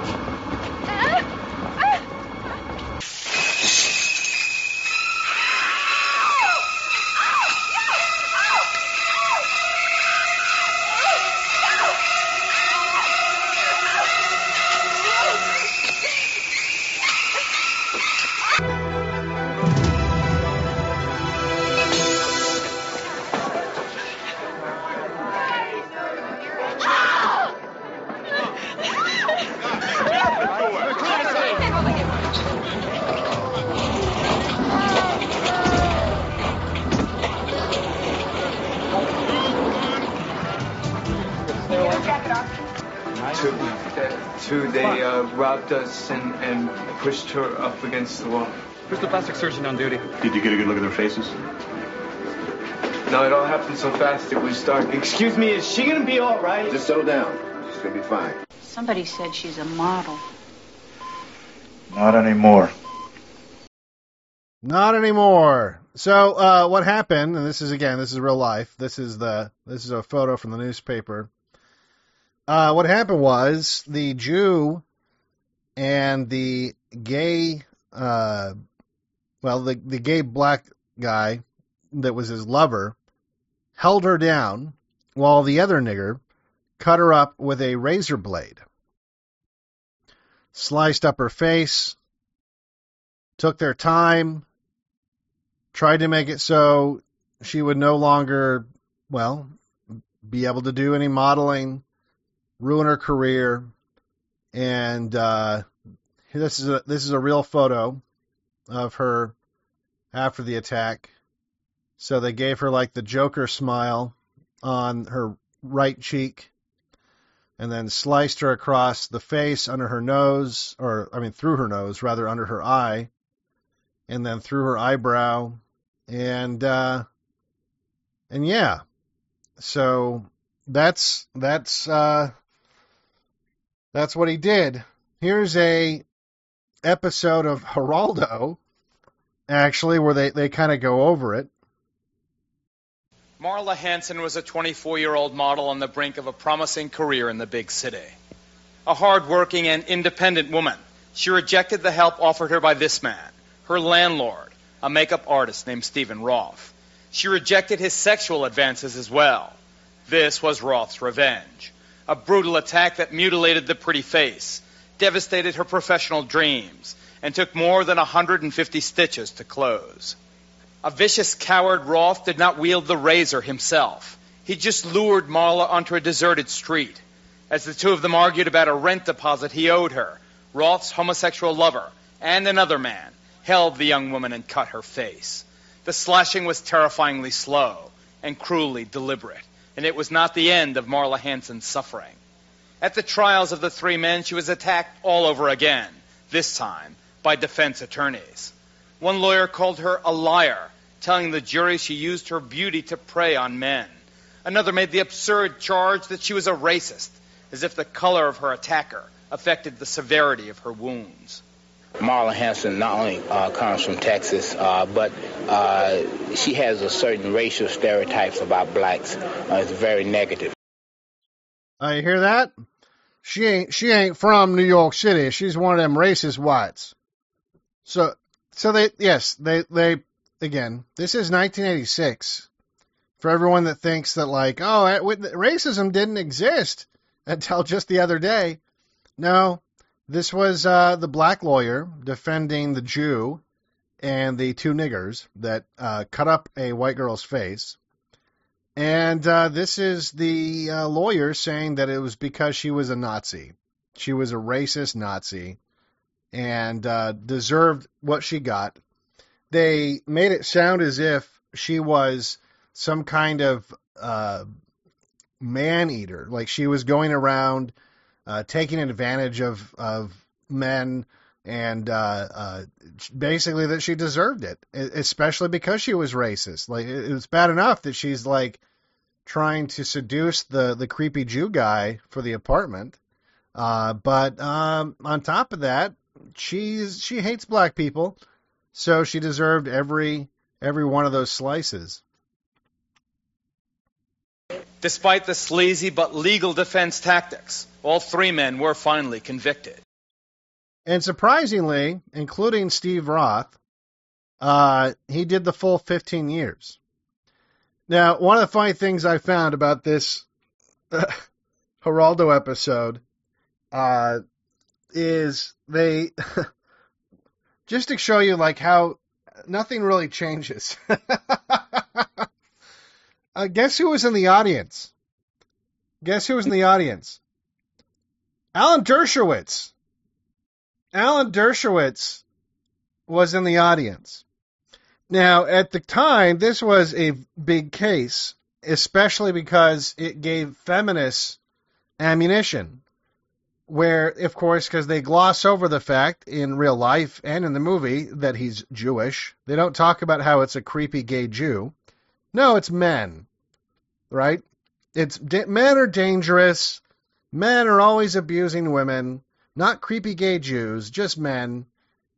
They robbed us and pushed her up against the wall. Who's the plastic surgeon on duty? Did you get a good look at their faces? No, it all happened so fast it was dark. Excuse me, is she gonna be all right? Just settle down. She's gonna be fine. Somebody said she's a model. Not anymore. Not anymore. So what happened, and this is real life. This is a photo from the newspaper. What happened was the Jew and the gay, the gay black guy that was his lover held her down while the other nigger cut her up with a razor blade, sliced up her face, took their time, tried to make it so she would no longer, be able to do any modeling, ruin her career. And this is a real photo of her after the attack. So they gave her like the Joker smile on her right cheek, and then sliced her across the face under her nose, through her nose, rather, under her eye, and then through her eyebrow. And yeah, so that's what he did. Here's a episode of Geraldo, actually, where they kind of go over it. Marla Hanson was a 24-year-old model on the brink of a promising career in the big city. A hard-working and independent woman, she rejected the help offered her by this man, her landlord, a makeup artist named Stephen Roth. She rejected his sexual advances as well. This was Roth's revenge. A brutal attack that mutilated the pretty face, devastated her professional dreams, and took more than 150 stitches to close. A vicious coward, Roth did not wield the razor himself. He just lured Marla onto a deserted street. As the two of them argued about a rent deposit he owed her, Roth's homosexual lover and another man held the young woman and cut her face. The slashing was terrifyingly slow and cruelly deliberate, and it was not the end of Marla Hanson's suffering. At the trials of the three men, she was attacked all over again, this time by defense attorneys. One lawyer called her a liar, telling the jury she used her beauty to prey on men. Another made the absurd charge that she was a racist, as if the color of her attacker affected the severity of her wounds. Marla Hanson not only comes from Texas, but she has a certain racial stereotypes about blacks. It's very negative. You hear that? She ain't from New York City. She's one of them racist whites. So they again, this is 1986. For everyone that thinks that racism didn't exist until just the other day. No, this was the black lawyer defending the Jew and the two niggers that cut up a white girl's face. And this is the lawyer saying that it was because she was a Nazi. She was a racist Nazi and deserved what she got. They made it sound as if she was some kind of man-eater, like she was going around taking advantage of men, and basically that she deserved it, especially because she was racist. Like, it was bad enough that she's like trying to seduce the creepy Jew guy for the apartment, but on top of that, she hates black people. So she deserved every one of those slices. Despite the sleazy but legal defense tactics, all three men were finally convicted. And surprisingly, including Steve Roth, he did the full 15 years. Now, one of the funny things I found about this Geraldo episode is they... just to show you like how nothing really changes. Guess who was in the audience? Alan Dershowitz. Alan Dershowitz was in the audience. Now, at the time, this was a big case, especially because it gave feminists ammunition. Where, of course, because they gloss over the fact in real life and in the movie that he's Jewish. They don't talk about how it's a creepy gay Jew. No, it's men, right? Men are dangerous. Men are always abusing women. Not creepy gay Jews, just men.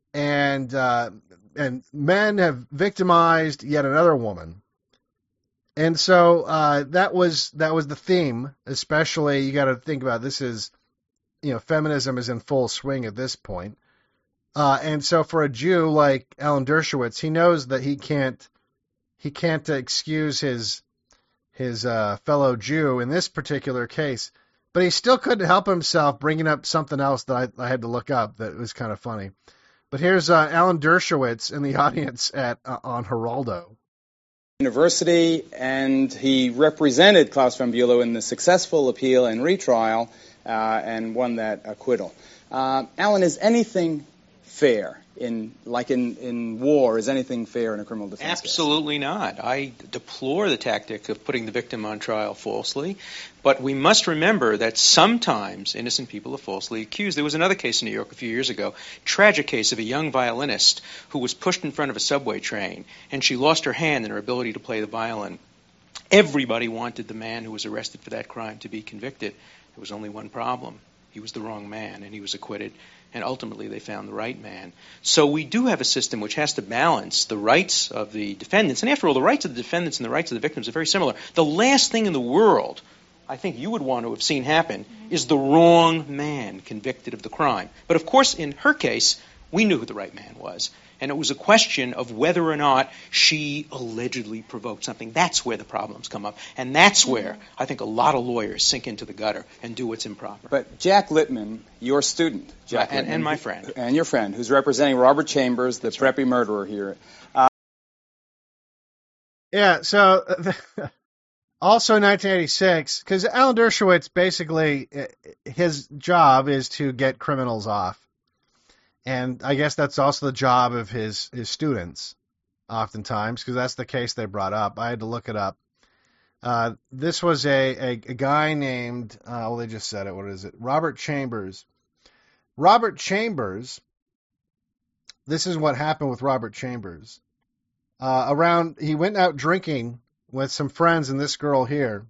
And men have victimized yet another woman. And so that was the theme. Especially, you got to think about this is, feminism is in full swing at this point. And so for a Jew like Alan Dershowitz, he knows that he can't excuse his fellow Jew in this particular case, but he still couldn't help himself bringing up something else that I had to look up that was kind of funny. But here's Alan Dershowitz in the audience on Geraldo University, and he represented Klaus von Bülow in the successful appeal and retrial and won that acquittal. Alan, is anything fair in war? Is anything fair in a criminal defense case? Absolutely not. I deplore the tactic of putting the victim on trial falsely, but we must remember that sometimes innocent people are falsely accused. There was another case in New York a few years ago, tragic case of a young violinist who was pushed in front of a subway train, and she lost her hand and her ability to play the violin. Everybody wanted the man who was arrested for that crime to be convicted. There was only one problem. He was the wrong man, and he was acquitted. And ultimately, they found the right man. So we do have a system which has to balance the rights of the defendants. And after all, the rights of the defendants and the rights of the victims are very similar. The last thing in the world I think you would want to have seen happen is the wrong man convicted of the crime. But of course, in her case, we knew who the right man was. And it was a question of whether or not she allegedly provoked something. That's where the problems come up. And that's where I think a lot of lawyers sink into the gutter and do what's improper. But Jack Littman, your student, Jack Littman, and my friend. And your friend, who's representing Robert Chambers, the preppy murderer here. Yeah, so also in 1986, because Alan Dershowitz, basically, his job is to get criminals off. And I guess that's also the job of his students, oftentimes, because that's the case they brought up. I had to look it up. This was a guy named, they just said it, what is it? Robert Chambers. Robert Chambers, this is what happened with Robert Chambers. He went out drinking with some friends and this girl here.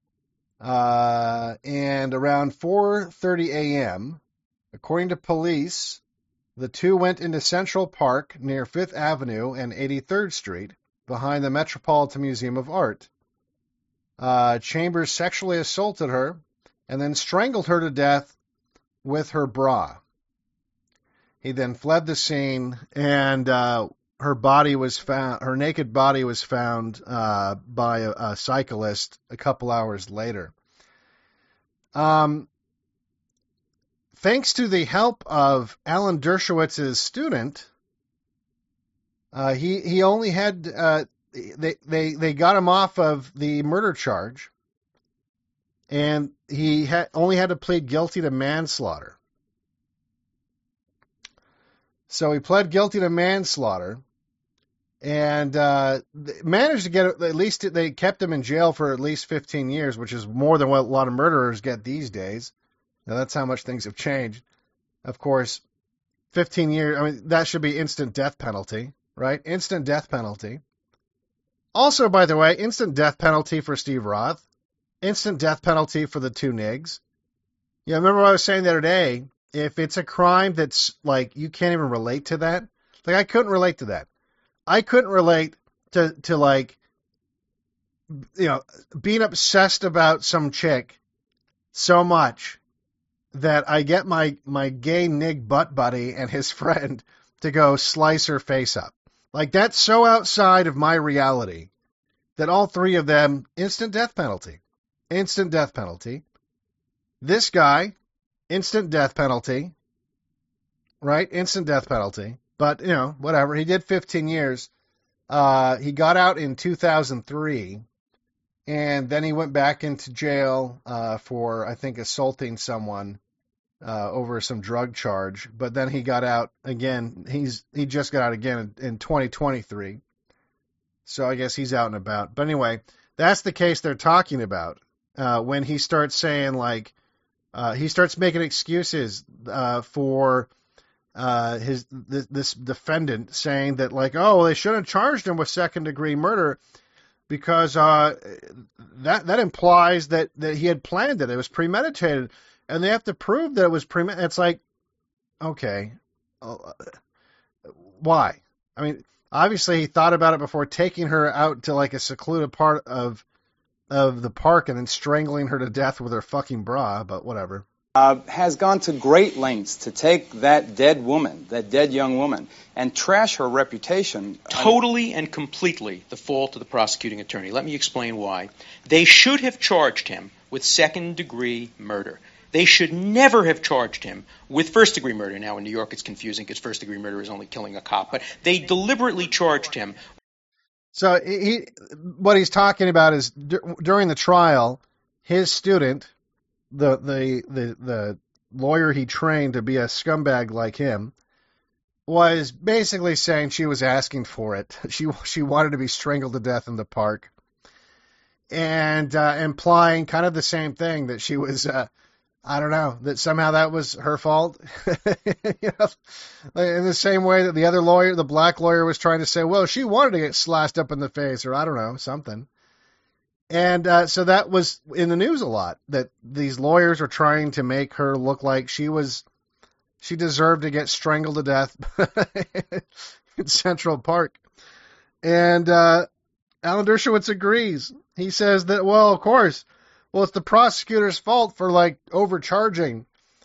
And around 4:30 a.m., according to police, the two went into Central Park near 5th Avenue and 83rd Street behind the Metropolitan Museum of Art. Chambers sexually assaulted her and then strangled her to death with her bra. He then fled the scene, and her naked body was found by a cyclist a couple hours later. Thanks to the help of Alan Dershowitz's student, he only had they got him off of the murder charge, and he only had to plead guilty to manslaughter. So he pled guilty to manslaughter, and managed to get at least they kept him in jail for at least 15 years, which is more than what a lot of murderers get these days. Now, that's how much things have changed. Of course, 15 years, I mean, that should be instant death penalty, right? Instant death penalty. Also, by the way, instant death penalty for Steve Roth. Instant death penalty for the two Nigs. Yeah, remember what I was saying the other day? If it's a crime that's, like, you can't even relate to that. Like, I couldn't relate to that. I couldn't relate to like, being obsessed about some chick so much that I get my gay Nig butt buddy and his friend to go slice her face up. Like, that's so outside of my reality that all three of them, instant death penalty. Instant death penalty. This guy, instant death penalty. Right? Instant death penalty. But, whatever. He did 15 years. He got out in 2003. And then he went back into jail for, I think, assaulting someone over some drug charge. But then he got out again. He just got out again in 2023. So I guess he's out and about. But anyway, that's the case they're talking about. When he starts saying, like, he starts making excuses for this defendant, saying that, like, oh, they shouldn't have charged him with second-degree murder because that implies that he had planned it. It was premeditated, and they have to prove that it was premeditated. It's like, okay, why? I mean, Obviously, he thought about it before taking her out to like a secluded part of the park and then strangling her to death with her fucking bra, but whatever. Has gone to great lengths to take that dead woman, that dead young woman, and trash her reputation. Totally and completely the fault of the prosecuting attorney. Let me explain why. They should have charged him with second-degree murder. They should never have charged him with first-degree murder. Now, in New York, it's confusing because first-degree murder is only killing a cop. But they deliberately charged him. So what he's talking about is during the trial, his student, the lawyer he trained to be a scumbag like him, was basically saying she was asking for it. She wanted to be strangled to death in the park, and implying kind of the same thing, that she was, I don't know, that somehow that was her fault. You know, in the same way that the other lawyer, the black lawyer, was trying to say, well, she wanted to get slashed up in the face, or I don't know, something. And so that was in the news a lot, that these lawyers were trying to make her look like she deserved to get strangled to death in Central Park. And Alan Dershowitz agrees. He says that, well, of course, it's the prosecutor's fault for like overcharging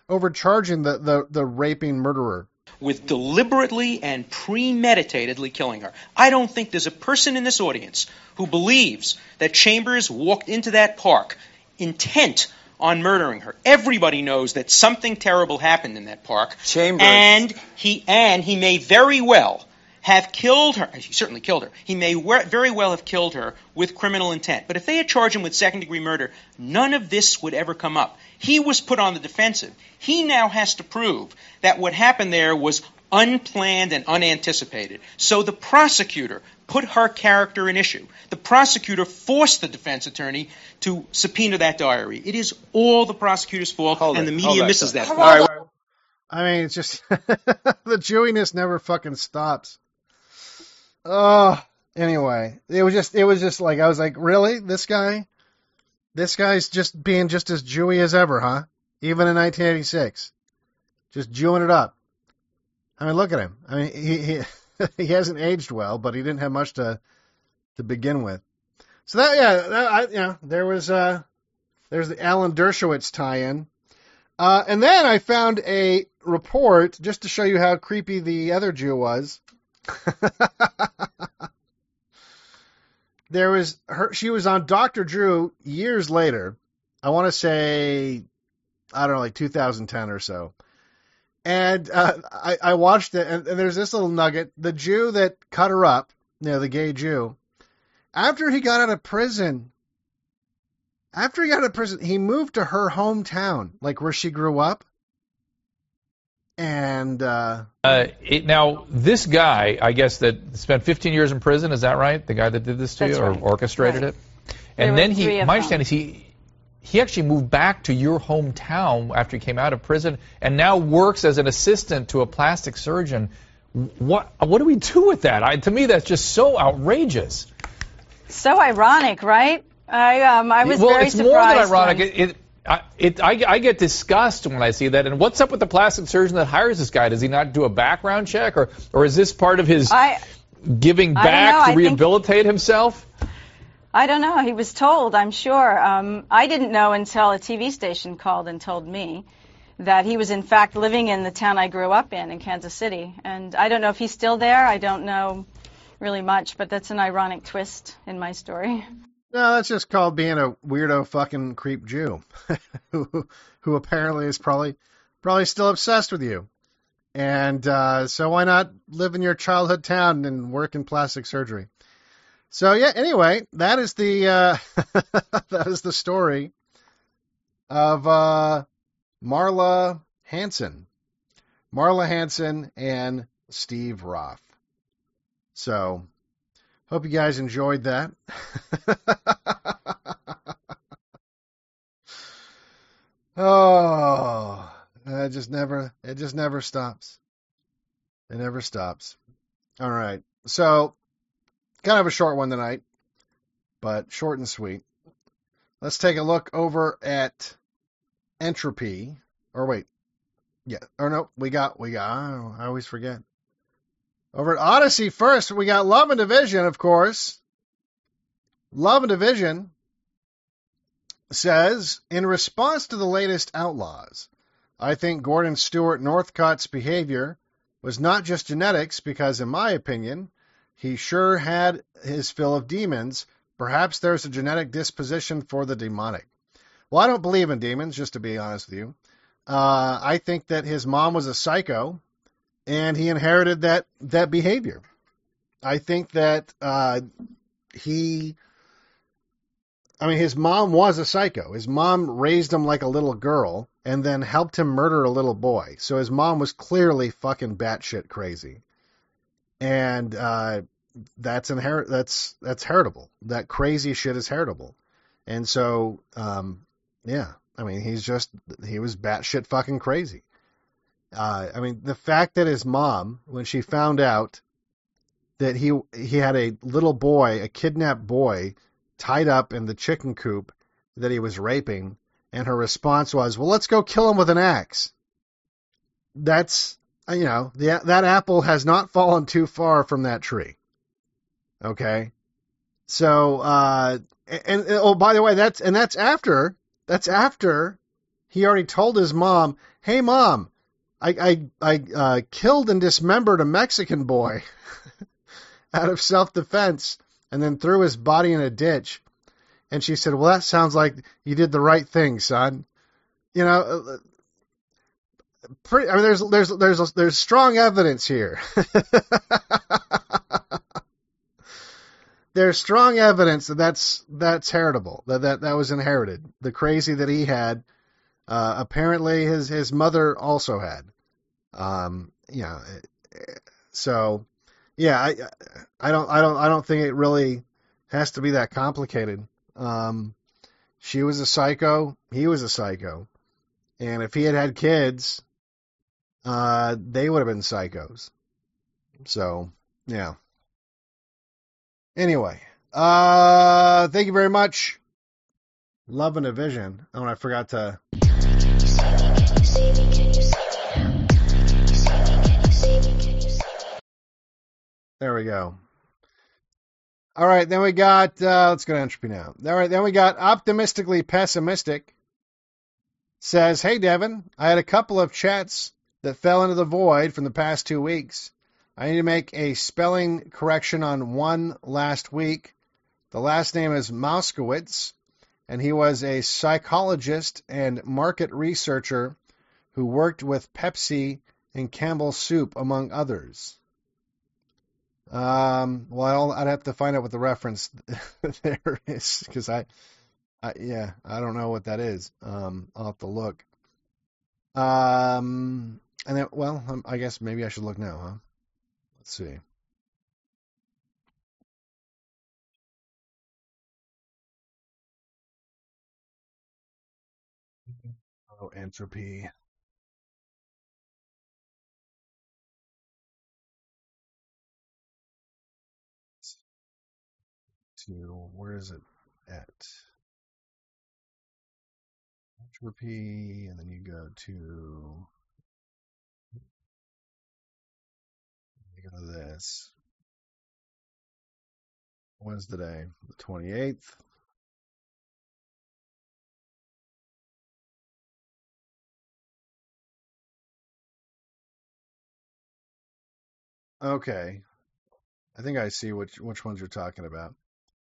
the raping murderer. With deliberately and premeditatedly killing her. I don't think there's a person in this audience who believes that Chambers walked into that park intent on murdering her. Everybody knows that something terrible happened in that park. Chambers. And he may very well have killed her. He certainly killed her. He may very well have killed her with criminal intent. But if they had charged him with second-degree murder, none of this would ever come up. He was put on the defensive. He now has to prove that what happened there was unplanned and unanticipated. So the prosecutor put her character in issue. The prosecutor forced the defense attorney to subpoena that diary. It is all the prosecutor's fault, and the media misses that. All right. I mean, it's just the Jewiness never fucking stops. Oh, anyway, it was just like, I was like, really? This guy's just being just as Jewy as ever, huh? Even in 1986. Just Jewing it up. I mean, look at him. I mean, he hasn't aged well, but he didn't have much to begin with. So there's the Alan Dershowitz tie-in. And then I found a report, just to show you how creepy the other Jew was. She was on Dr. Drew years later. I want to say, I don't know, like 2010 or so. And I watched it, and there's this little nugget. The Jew that cut her up, the gay Jew, after he got out of prison, he moved to her hometown, like where she grew up. And now this guy, I guess, that spent 15 years in prison, is that right? The guy that did this to you, or orchestrated it? And then my understanding is he actually moved back to your hometown after he came out of prison, and now works as an assistant to a plastic surgeon. What do we do with that? To me, that's just so outrageous. So ironic, right? I was very surprised. Well, it's more than ironic. I get disgust when I see that. And what's up with the plastic surgeon that hires this guy? Does he not do a background check, or is this part of his giving back to rehabilitate himself? I don't know. He was told, I'm sure. I didn't know until a TV station called and told me that he was in fact living in the town I grew up in Kansas City. And I don't know if he's still there. I don't know really much, but that's an ironic twist in my story. No, that's just called being a weirdo fucking creep Jew who apparently is probably still obsessed with you. And so why not live in your childhood town and work in plastic surgery? So yeah, anyway, that is the story of Marla Hansen. Marla Hansen and Steve Roth. So hope you guys enjoyed that. Oh, it just never stops. It never stops. All right. So, kind of a short one tonight, but short and sweet. Let's take a look over at Entropy. Or wait. Yeah. Or no, we got, I always forget. Over at Odyssey first, we got Love and Division, of course. Love and Division says, in response to the latest Outlaws, I think Gordon Stewart Northcott's behavior was not just genetics because, in my opinion, he sure had his fill of demons. Perhaps there's a genetic disposition for the demonic. Well, I don't believe in demons, just to be honest with you. I think that his mom was a psycho, and he inherited that behavior. I think that his mom was a psycho. His mom raised him like a little girl and then helped him murder a little boy. So his mom was clearly fucking batshit crazy. And that's heritable. That crazy shit is heritable. And so, yeah, I mean, he was batshit fucking crazy. I mean, the fact that his mom, when she found out that he had a little boy, a kidnapped boy, tied up in the chicken coop that he was raping, and her response was, well, let's go kill him with an axe. That's, that apple has not fallen too far from that tree. Okay? So, by the way, that's after he already told his mom, hey, Mom, I killed and dismembered a Mexican boy out of self-defense and then threw his body in a ditch. And she said, well, that sounds like you did the right thing, son. There's strong evidence here. There's strong evidence that's heritable, that was inherited. The crazy that he had, apparently his mother also had. So yeah, I don't think it really has to be that complicated. She was a psycho, he was a psycho. And if he had kids, they would have been psychos. So, yeah. Anyway, thank you very much. Love and Division. Oh, and I forgot to... There we go. All right, then we got, let's go to entropy now. All right, then we got Optimistically Pessimistic. Says, hey, Devin, I had a couple of chats that fell into the void from the past 2 weeks. I need to make a spelling correction on one last week. The last name is Moskowitz, and he was a psychologist and market researcher who worked with Pepsi and Campbell's Soup, among others. Well, I'd have to find out what the reference there is, because I don't know what that is. I'll have to look. And then, well, I guess maybe I should look now, huh? Let's see. Oh, entropy. Where is it at? Entropy, and then you go to this. When's the day? The 28th. Okay. I think I see which ones you're talking about.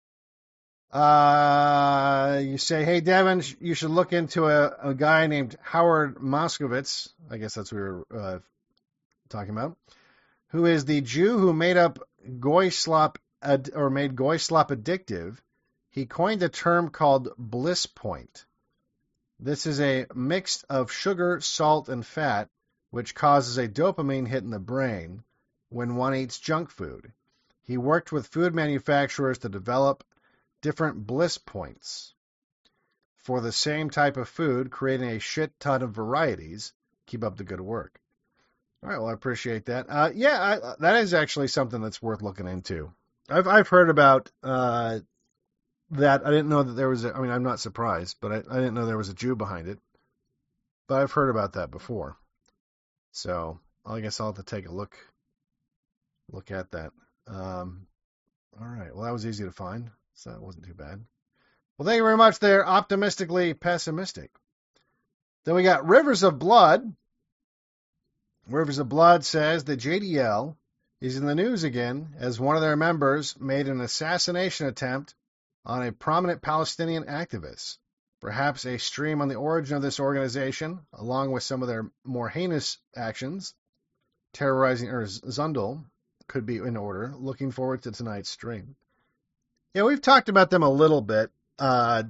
You say, hey, Devin, you should look into a guy named Howard Moskowitz. I guess that's what we were talking about. Who is the Jew who made up Goy Slop, or made Goy Slop addictive. He coined a term called bliss point. This is a mix of sugar, salt, and fat, which causes a dopamine hit in the brain when one eats junk food. He worked with food manufacturers to develop different bliss points for the same type of food, creating a shit ton of varieties. Keep up the good work. All right, well, I appreciate that. That is actually something that's worth looking into. I've heard about that. I didn't know that there was I'm not surprised, but I didn't know there was a Jew behind it. But I've heard about that before. So I guess I'll have to take a look look at that. All right. Well, that was easy to find, so that wasn't too bad. Well, thank you very much there, Optimistically Pessimistic. Then we got Rivers of Blood. Rivers of Blood says the JDL is in the news again as one of their members made an assassination attempt on a prominent Palestinian activist. Perhaps a stream on the origin of this organization, along with some of their more heinous actions, terrorizing Zundel, could be in order. Looking forward to tonight's stream. Yeah, we've talked about them a little bit. I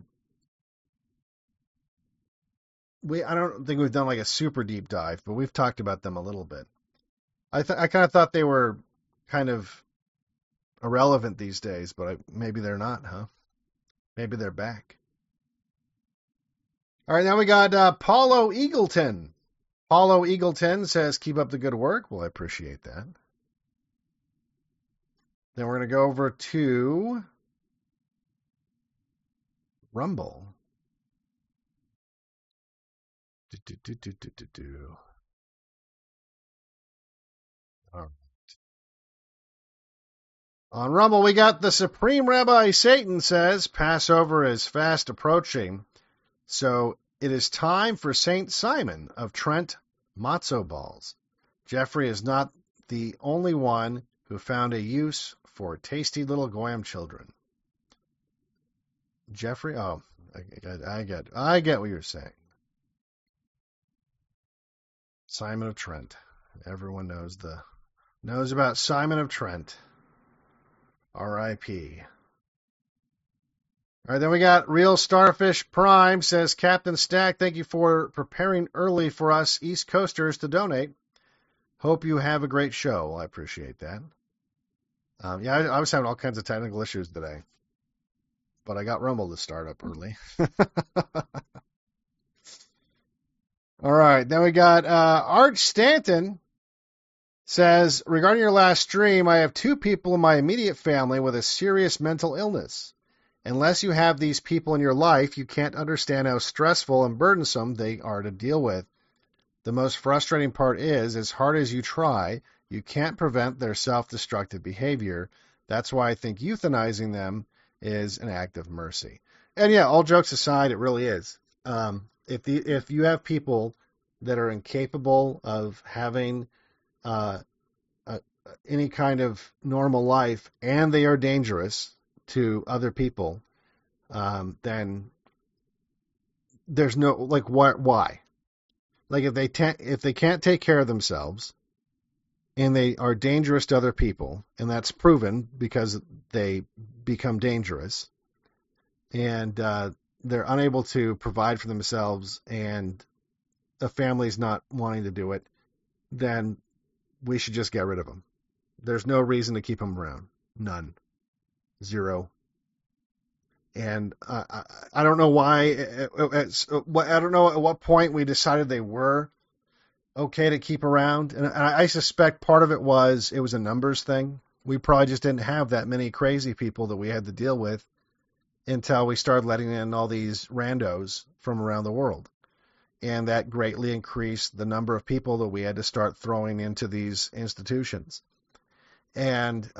don't think we've done like a super deep dive, but we've talked about them a little bit. I kind of thought they were kind of irrelevant these days, but maybe they're not, huh? Maybe they're back. All right, now we got Paulo Eagleton. Paulo Eagleton says, keep up the good work. Well, I appreciate that. Then we're going to go over to Rumble. All right. On Rumble, we got the Supreme Rabbi Satan says, Passover is fast approaching, so it is time for St. Simon of Trent matzo balls. Jeffrey is not the only one who found a use for tasty little Goyim children. Jeffrey? Oh, I get what you're saying. Simon of Trent. Everyone knows about Simon of Trent. R.I.P. All right, then we got Real Starfish Prime says, Captain Stack, thank you for preparing early for us East Coasters to donate. Hope you have a great show. Well, I appreciate that. I was having all kinds of technical issues today, but I got Rumble to start up early. All right, then we got Arch Stanton says, regarding your last stream, I have 2 people in my immediate family with a serious mental illness. Unless you have these people in your life, you can't understand how stressful and burdensome they are to deal with. The most frustrating part is, as hard as you try, you can't prevent their self-destructive behavior. That's why I think euthanizing them is an act of mercy. And yeah, all jokes aside, it really is. If you have people that are incapable of having any kind of normal life and they are dangerous to other people, then there's no, like, why? Like, if they can't take care of themselves and they are dangerous to other people, and that's proven because they become dangerous, and they're unable to provide for themselves, and the family's not wanting to do it, then we should just get rid of them. There's no reason to keep them around. None. Zero. And I don't know why. I don't know at what point we decided they were okay to keep around. And I suspect part of it was a numbers thing. We probably just didn't have that many crazy people that we had to deal with until we started letting in all these randos from around the world. And that greatly increased the number of people that we had to start throwing into these institutions. And,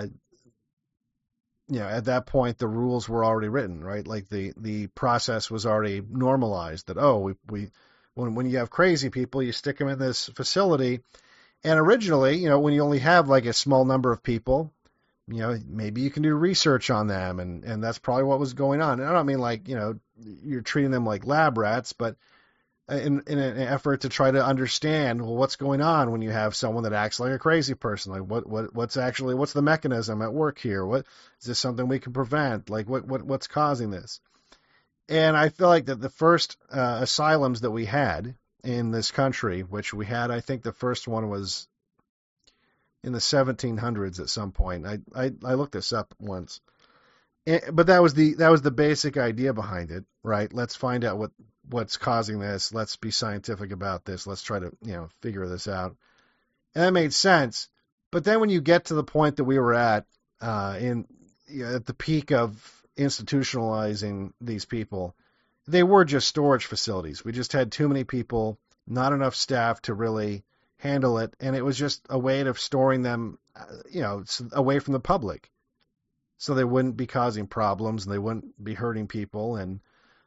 at that point, the rules were already written, right? Like the process was already normalized that, when you have crazy people, you stick them in this facility. And originally, when you only have like a small number of people, maybe you can do research on them. And that's probably what was going on. And I don't mean like, you're treating them like lab rats, but in an effort to try to understand, well, what's going on when you have someone that acts like a crazy person? Like what's the mechanism at work here? What is this something we can prevent? Like what's causing this? And I feel like that the first asylums that we had in this country, which we had, I think the first one was in the 1700s at some point. I looked this up once. But that was the basic idea behind it, right? Let's find out what's causing this. Let's be scientific about this. Let's try to, figure this out. And that made sense. But then when you get to the point that we were at at the peak of institutionalizing these people, they were just storage facilities. We just had too many people, not enough staff to really handle it, and it was just a way of storing them, away from the public, so they wouldn't be causing problems and they wouldn't be hurting people, and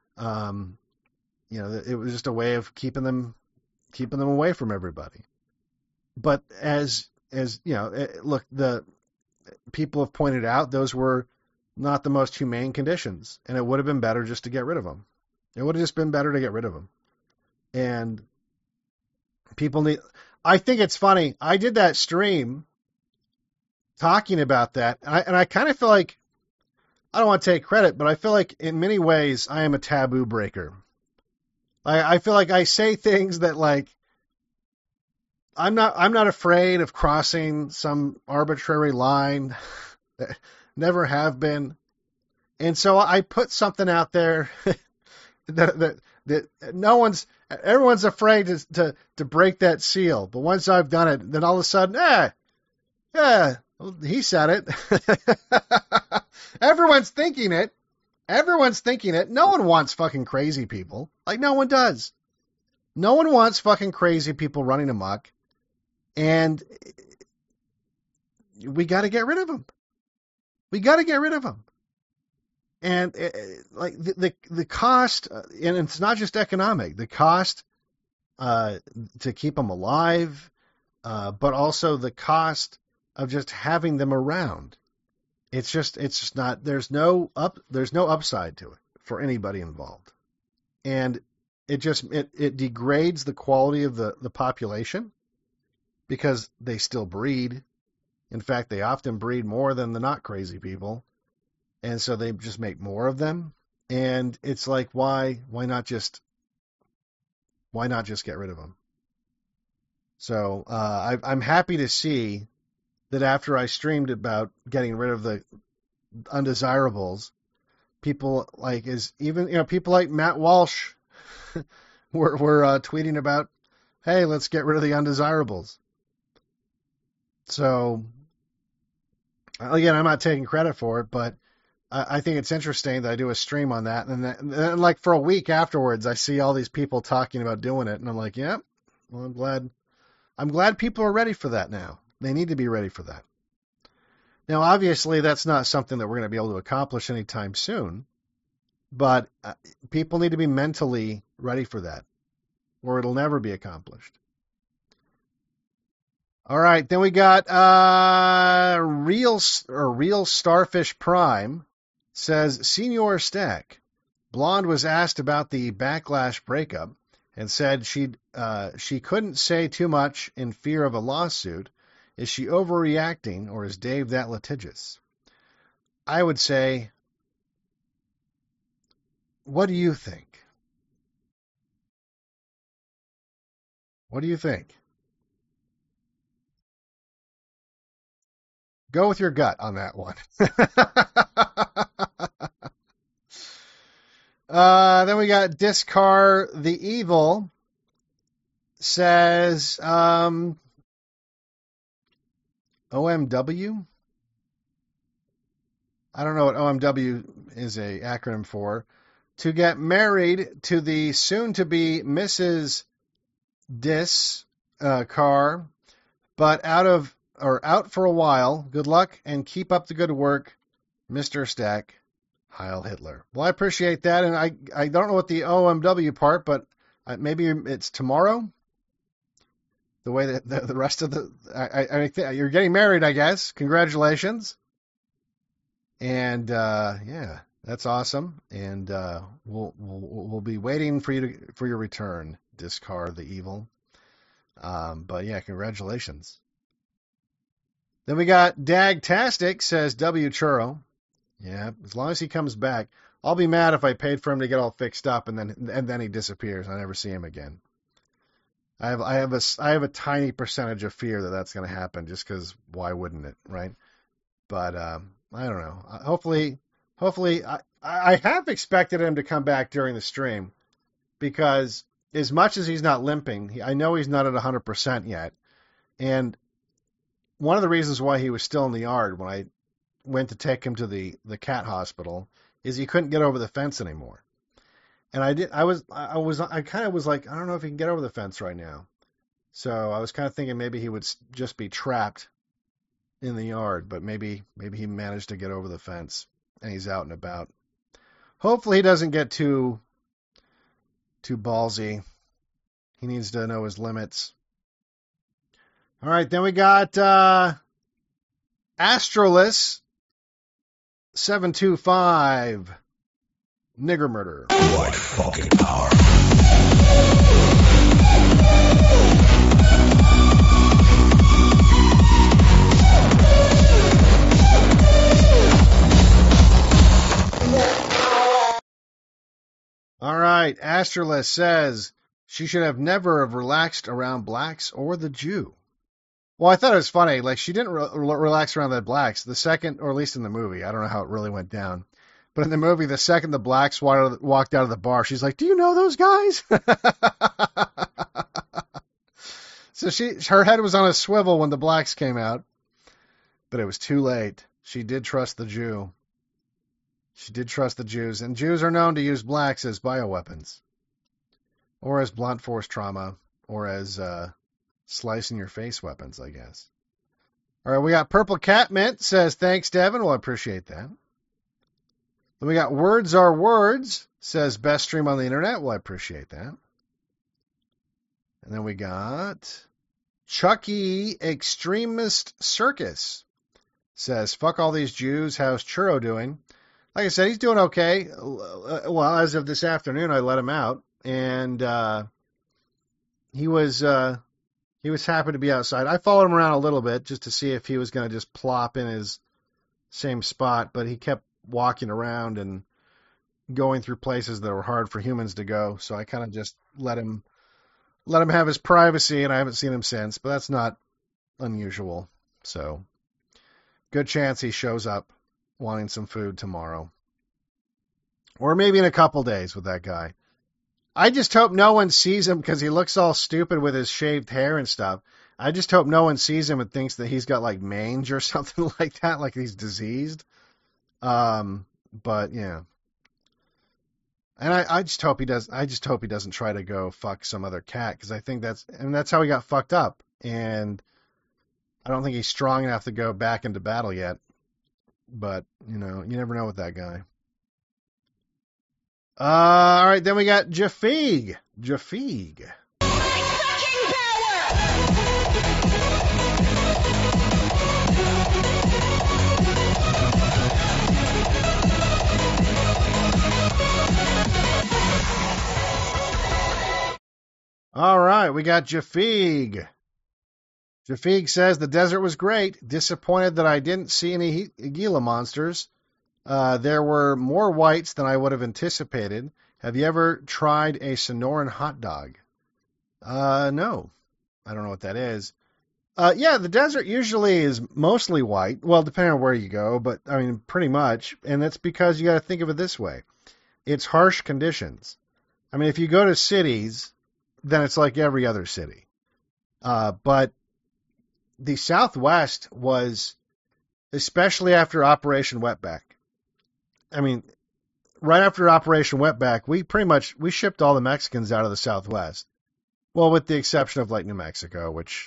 it was just a way of keeping them away from everybody. But as look, the people have pointed out, those were not the most humane conditions, and it would have been better just to get rid of them. It would have just been better to get rid of them. And I think it's funny. I did that stream talking about that, and I kind of feel like, I don't want to take credit, but I feel like in many ways I am a taboo breaker. I feel like I say things that, like, I'm not afraid of crossing some arbitrary line. Never have been. And so I put something out there that everyone's afraid to break that seal. But once I've done it, then all of a sudden, well, he said it. Everyone's thinking it. No one wants fucking crazy people. Like, no one does. No one wants fucking crazy people running amok. And we got to get rid of them. And the cost, and it's not just economic, the cost to keep them alive, but also the cost of just having them around. It's just not, there's no upside to it for anybody involved. And it degrades the quality of the population, because they still breed. In fact, they often breed more than the not crazy people. And so they just make more of them. And it's like, why not just get rid of them? So I'm happy to see that after I streamed about getting rid of the undesirables, people like people like Matt Walsh were tweeting about, hey, let's get rid of the undesirables. So again, I'm not taking credit for it, but I think it's interesting that I do a stream on that, and then like for a week afterwards, I see all these people talking about doing it, and I'm like, yeah, well, I'm glad people are ready for that now. They need to be ready for that. Now, obviously, that's not something that we're going to be able to accomplish anytime soon, but people need to be mentally ready for that, or it'll never be accomplished. All right, then we got Real Starfish Prime says, Senior Stack, Blonde was asked about the Backlash breakup and said she couldn't say too much in fear of a lawsuit. Is she overreacting, or is Dave that litigious? I would say, what do you think? What do you think? Go with your gut on that one. Then we got Discar the Evil says, OMW? I don't know what OMW is a acronym for. To get married to the soon-to-be Mrs. Discar, but out for a while. Good luck and keep up the good work, Mr. Stack. Heil Hitler. Well, I appreciate that, and I don't know what the OMW part, but maybe it's tomorrow. The way that the rest of you're getting married, I guess. Congratulations. And yeah, that's awesome. And we'll be waiting for your return, Discar the Evil. But yeah, congratulations. Then we got Dagtastic says W Churro. Yeah, as long as he comes back, I'll be mad if I paid for him to get all fixed up and then he disappears. I never see him again. I have a tiny percentage of fear that that's going to happen, just because why wouldn't it, right? But I don't know. Hopefully, I have expected him to come back during the stream, because as much as he's not limping, I know he's not at 100% yet. And one of the reasons why he was still in the yard when I went to take him to the cat hospital is he couldn't get over the fence anymore. And I kind of was like, I don't know if he can get over the fence right now. So I was kind of thinking maybe he would just be trapped in the yard, but maybe he managed to get over the fence and he's out and about. Hopefully he doesn't get too ballsy. He needs to know his limits. All right, then we got Astralis 725 Nigger Murder. What fucking power? All right, Astralis says she should have never have relaxed around blacks or the Jew. Well, I thought it was funny. Like, she didn't relax around the blacks. The second, or at least in the movie, I don't know how it really went down. But in the movie, the second the blacks walked out of the bar, she's like, "Do you know those guys?" So her head was on a swivel when the blacks came out. But it was too late. She did trust the Jew. She did trust the Jews. And Jews are known to use blacks as bioweapons. Or as blunt force trauma. Or as slice-in-your-face weapons, I guess. All right, we got Purple Cat Mint says, "Thanks, Devin." Well, I appreciate that. Then we got Words Are Words says, "Best stream on the internet." Well, I appreciate that. And then we got Chucky Extremist Circus says, "Fuck all these Jews. How's Churro doing?" Like I said, he's doing okay. Well, as of this afternoon, I let him out, and he was happy to be outside. I followed him around a little bit just to see if he was going to just plop in his same spot, but he kept walking around and going through places that were hard for humans to go. So I kind of just let him have his privacy, and I haven't seen him since. But that's not unusual. So good chance he shows up wanting some food tomorrow, or maybe in a couple days with that guy. I just hope no one sees him because he looks all stupid with his shaved hair and stuff. I just hope no one sees him and thinks that he's got like mange or something like that, like he's diseased. But yeah. And I just hope he does. I just hope he doesn't try to go fuck some other cat, because I think that's how he got fucked up. And I don't think he's strong enough to go back into battle yet. But you never know with that guy. All right, then we got Jafig. All right, we got Jafig. Jafig says, "The desert was great. Disappointed that I didn't see any Gila monsters. There were more whites than I would have anticipated. Have you ever tried a Sonoran hot dog?" No. I don't know what that is. Yeah, the desert usually is mostly white. Well, depending on where you go, but I mean, pretty much. And that's because you got to think of it this way. It's harsh conditions. I mean, if you go to cities, then it's like every other city. But the Southwest was, especially after Operation Wetback. I mean, right after Operation Wetback, we shipped all the Mexicans out of the Southwest. Well, with the exception of like New Mexico, which,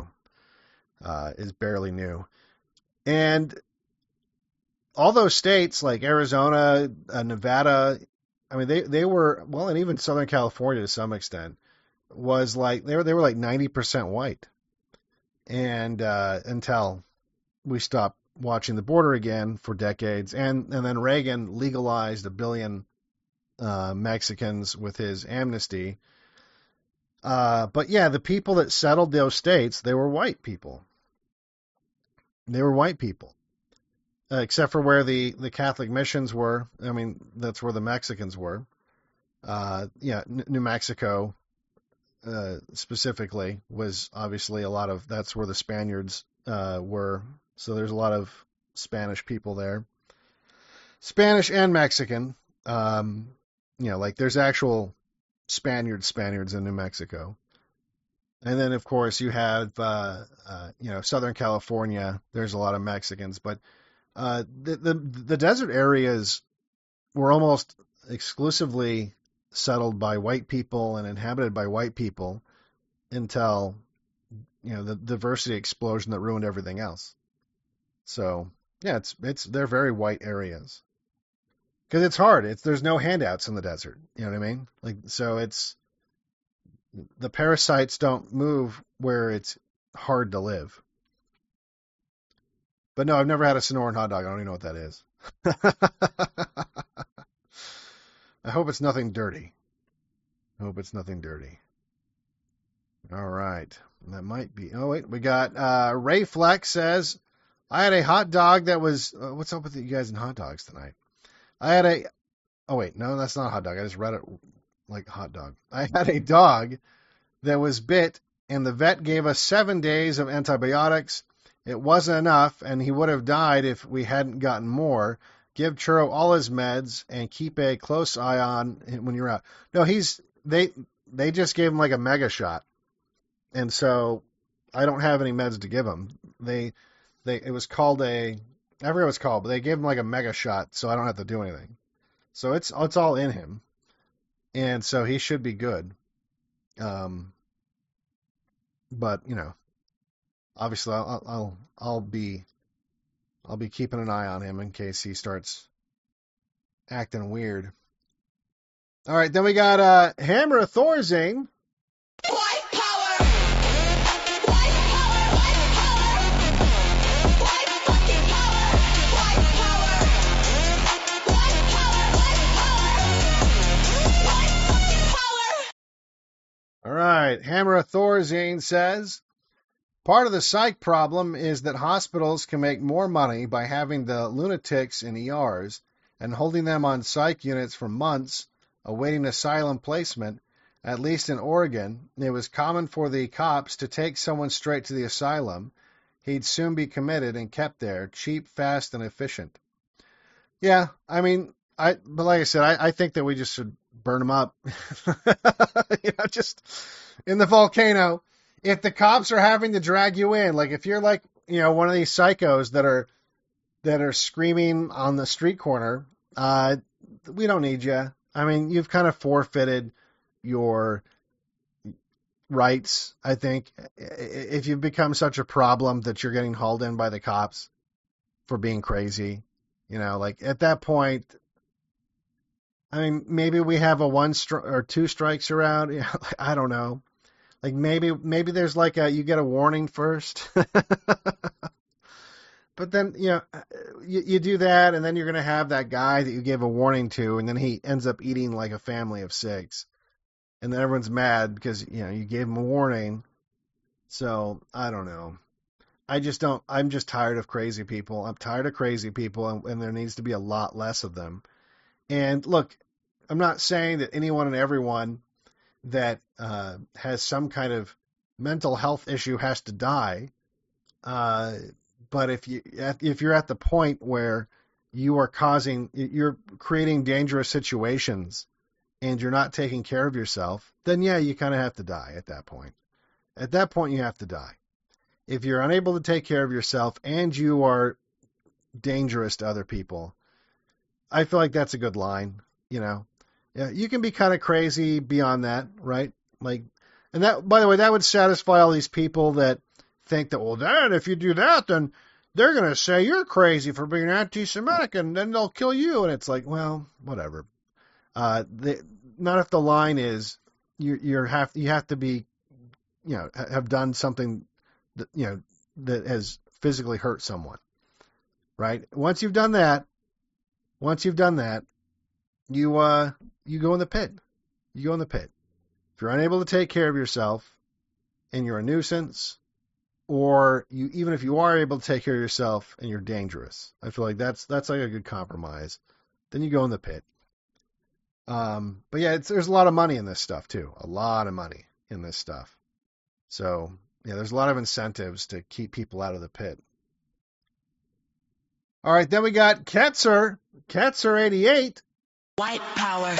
is barely new. And all those states like Arizona, Nevada, I mean, they were, well, and even Southern California to some extent, was like, they were like 90% white. And until we stopped watching the border again for decades, and then Reagan legalized 1 billion Mexicans with his amnesty. But yeah, the people that settled those states, they were white people. Except for where the Catholic missions were. I mean, that's where the Mexicans were. New Mexico specifically was obviously that's where the Spaniards were. So there's a lot of Spanish people there. Spanish and Mexican. Like there's actual Spaniards in New Mexico. And then, of course, you have, Southern California. There's a lot of Mexicans. But the desert areas were almost exclusively settled by white people and inhabited by white people until the diversity explosion that ruined everything else. So yeah, they're very white areas because it's hard. There's no handouts in the desert. You know what I mean? So the parasites don't move where it's hard to live. But no, I've never had a Sonoran hot dog. I don't even know what that is. I hope it's nothing dirty. All right. That might be. Oh, wait. We got Ray Flex says, I had a hot dog that was. What's up with you guys and hot dogs tonight? Oh, wait. No, that's not a hot dog. I just read it like hot dog. I had a dog that was bit, and the vet gave us 7 days of antibiotics. It wasn't enough, and he would have died if we hadn't gotten more. Give Churro all his meds and keep a close eye on him when you're out. No, they just gave him like a mega shot, and so I don't have any meds to give him. It was called I forget what it's called, but they gave him like a mega shot, so I don't have to do anything. So it's all in him, and so he should be good. But obviously I'll be keeping an eye on him in case he starts acting weird. All right, then we got Hammer Thorzing. White power! All right, Hammer Thorzing says, part of the psych problem is that hospitals can make more money by having the lunatics in ERs and holding them on psych units for months, awaiting asylum placement. At least in Oregon, it was common for the cops to take someone straight to the asylum. He'd soon be committed and kept there, cheap, fast, and efficient. Yeah, I mean, but like I said, I think that we just should burn them up. Just in the volcano. If the cops are having to drag you in, like if you're like, one of these psychos that are screaming on the street corner, we don't need you. I mean, you've kind of forfeited your rights, I think, if you've become such a problem that you're getting hauled in by the cops for being crazy. Like at that point, I mean, maybe we have a 1 or 2 strikes around. I don't know. Like maybe there's like you get a warning first. But then, you do that, and then you're going to have that guy that you gave a warning to, and then he ends up eating like a family of 6. And then everyone's mad because, you gave him a warning. So, I don't know. I'm just tired of crazy people. I'm tired of crazy people, and there needs to be a lot less of them. And look, I'm not saying that anyone and everyone that has some kind of mental health issue has to die. But if you're at the point where you're creating dangerous situations and you're not taking care of yourself, then yeah, you kind of have to die at that point. At that point, you have to die. If you're unable to take care of yourself and you are dangerous to other people, I feel like that's a good line. Yeah, you can be kind of crazy beyond that, right? Like, and that, by the way, that would satisfy all these people that think that, well, then if you do that, then they're going to say you're crazy for being anti-Semitic, and then they'll kill you. And it's like, well, whatever. Not if the line is you have to be, have done something that, that has physically hurt someone, right? Once you've done that, you go in the pit. You go in the pit. If you're unable to take care of yourself and you're a nuisance, or even if you are able to take care of yourself and you're dangerous, I feel like that's like a good compromise. Then you go in the pit. But yeah, there's a lot of money in this stuff too. A lot of money in this stuff. So yeah, there's a lot of incentives to keep people out of the pit. All right, then we got Ketzer 88. White power.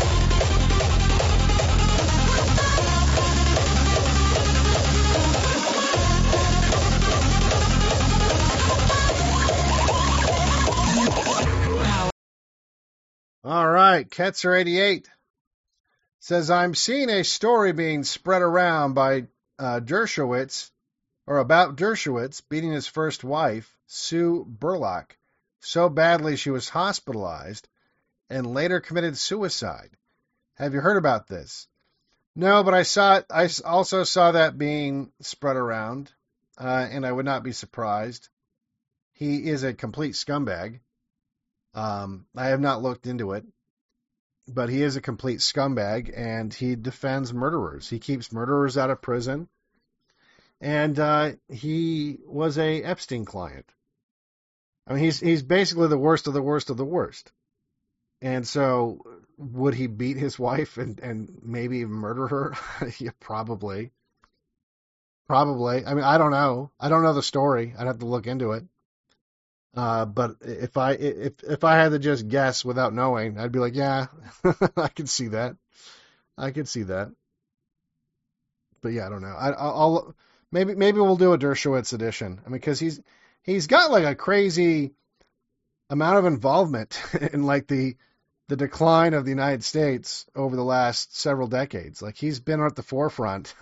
All right, Ketzer 88 says, I'm seeing a story being spread around by Dershowitz or about Dershowitz beating his first wife, Sue Burlock, so badly she was hospitalized and later committed suicide. Have you heard about this? No, but I also saw that being spread around, and I would not be surprised. He is a complete scumbag. I have not looked into it, but he is a complete scumbag, and he defends murderers. He keeps murderers out of prison, and he was a Epstein client. I mean, he's basically the worst of the worst of the worst. And so, would he beat his wife and maybe even murder her? Yeah, probably. Probably. I mean, I don't know. I don't know the story. I'd have to look into it. But if I had to just guess without knowing, I'd be like, yeah, I can see that. I can see that. But yeah, I don't know. I'll maybe we'll do a Dershowitz edition. I mean, because he's got like a crazy amount of involvement in like the decline of the United States over the last several decades. Like he's been at the forefront,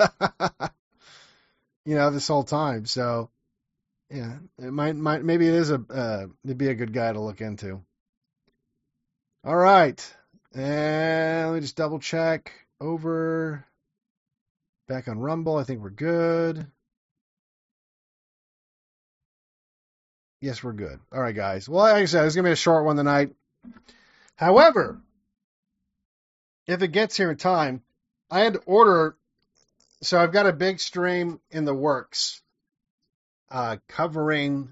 this whole time. So yeah, it maybe it is it'd be a good guy to look into. All right. And let me just double check over back on Rumble. I think we're good. Yes, we're good. All right, guys. Well, like I said, it's going to be a short one tonight. However, if it gets here in time, I had to order. So I've got a big stream in the works covering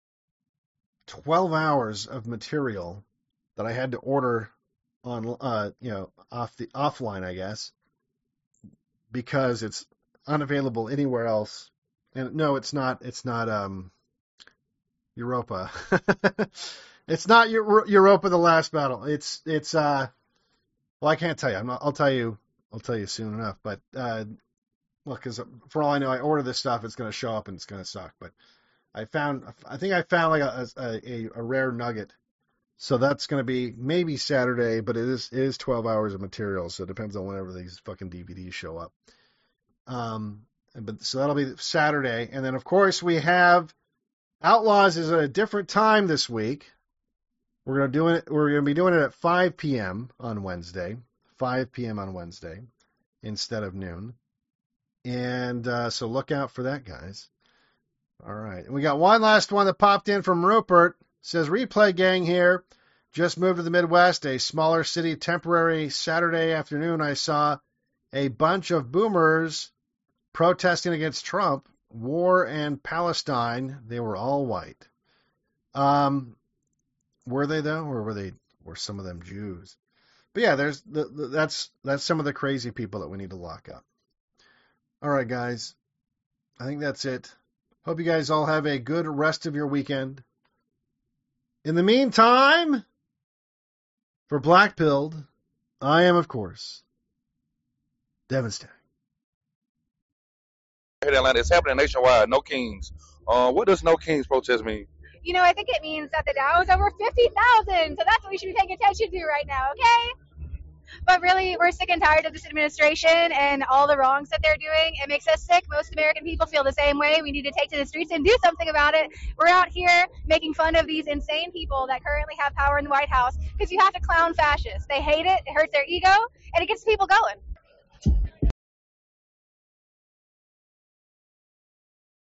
12 hours of material that I had to order on, offline, I guess, because it's unavailable anywhere else. And no, it's not Europa. It's not Europa: The Last Battle. It's well, I can't tell you. I'll tell you soon enough. But because for all I know, I order this stuff, it's going to show up and it's going to suck. But I think I found like a rare nugget. So that's going to be maybe Saturday, but it is 12 hours of material, so it depends on whenever these fucking DVDs show up. So that'll be Saturday, and then of course we have Outlaws is at a different time this week. We're going to be doing it at 5 p.m. on Wednesday. 5 p.m. on Wednesday instead of noon. And so look out for that, guys. All right. And we got one last one that popped in from Rupert. It says, Replay Gang here. Just moved to the Midwest, a smaller city, temporary Saturday afternoon. I saw a bunch of boomers protesting against Trump, war and Palestine. They were all white. Were they though, or were some of them Jews? But yeah, that's some of the crazy people that we need to lock up. All right, guys, I think that's it. Hope you guys all have a good rest of your weekend. In the meantime, for Black Pilled, I am, of course, Devin Stack. Here in Atlanta, it's happening nationwide. No Kings. What does No Kings protest mean? I think it means that the Dow is over 50,000. So that's what we should be paying attention to right now, okay? But really, we're sick and tired of this administration and all the wrongs that they're doing. It makes us sick. Most American people feel the same way. We need to take to the streets and do something about it. We're out here making fun of these insane people that currently have power in the White House because you have to clown fascists. They hate it. It hurts their ego, and it gets people going.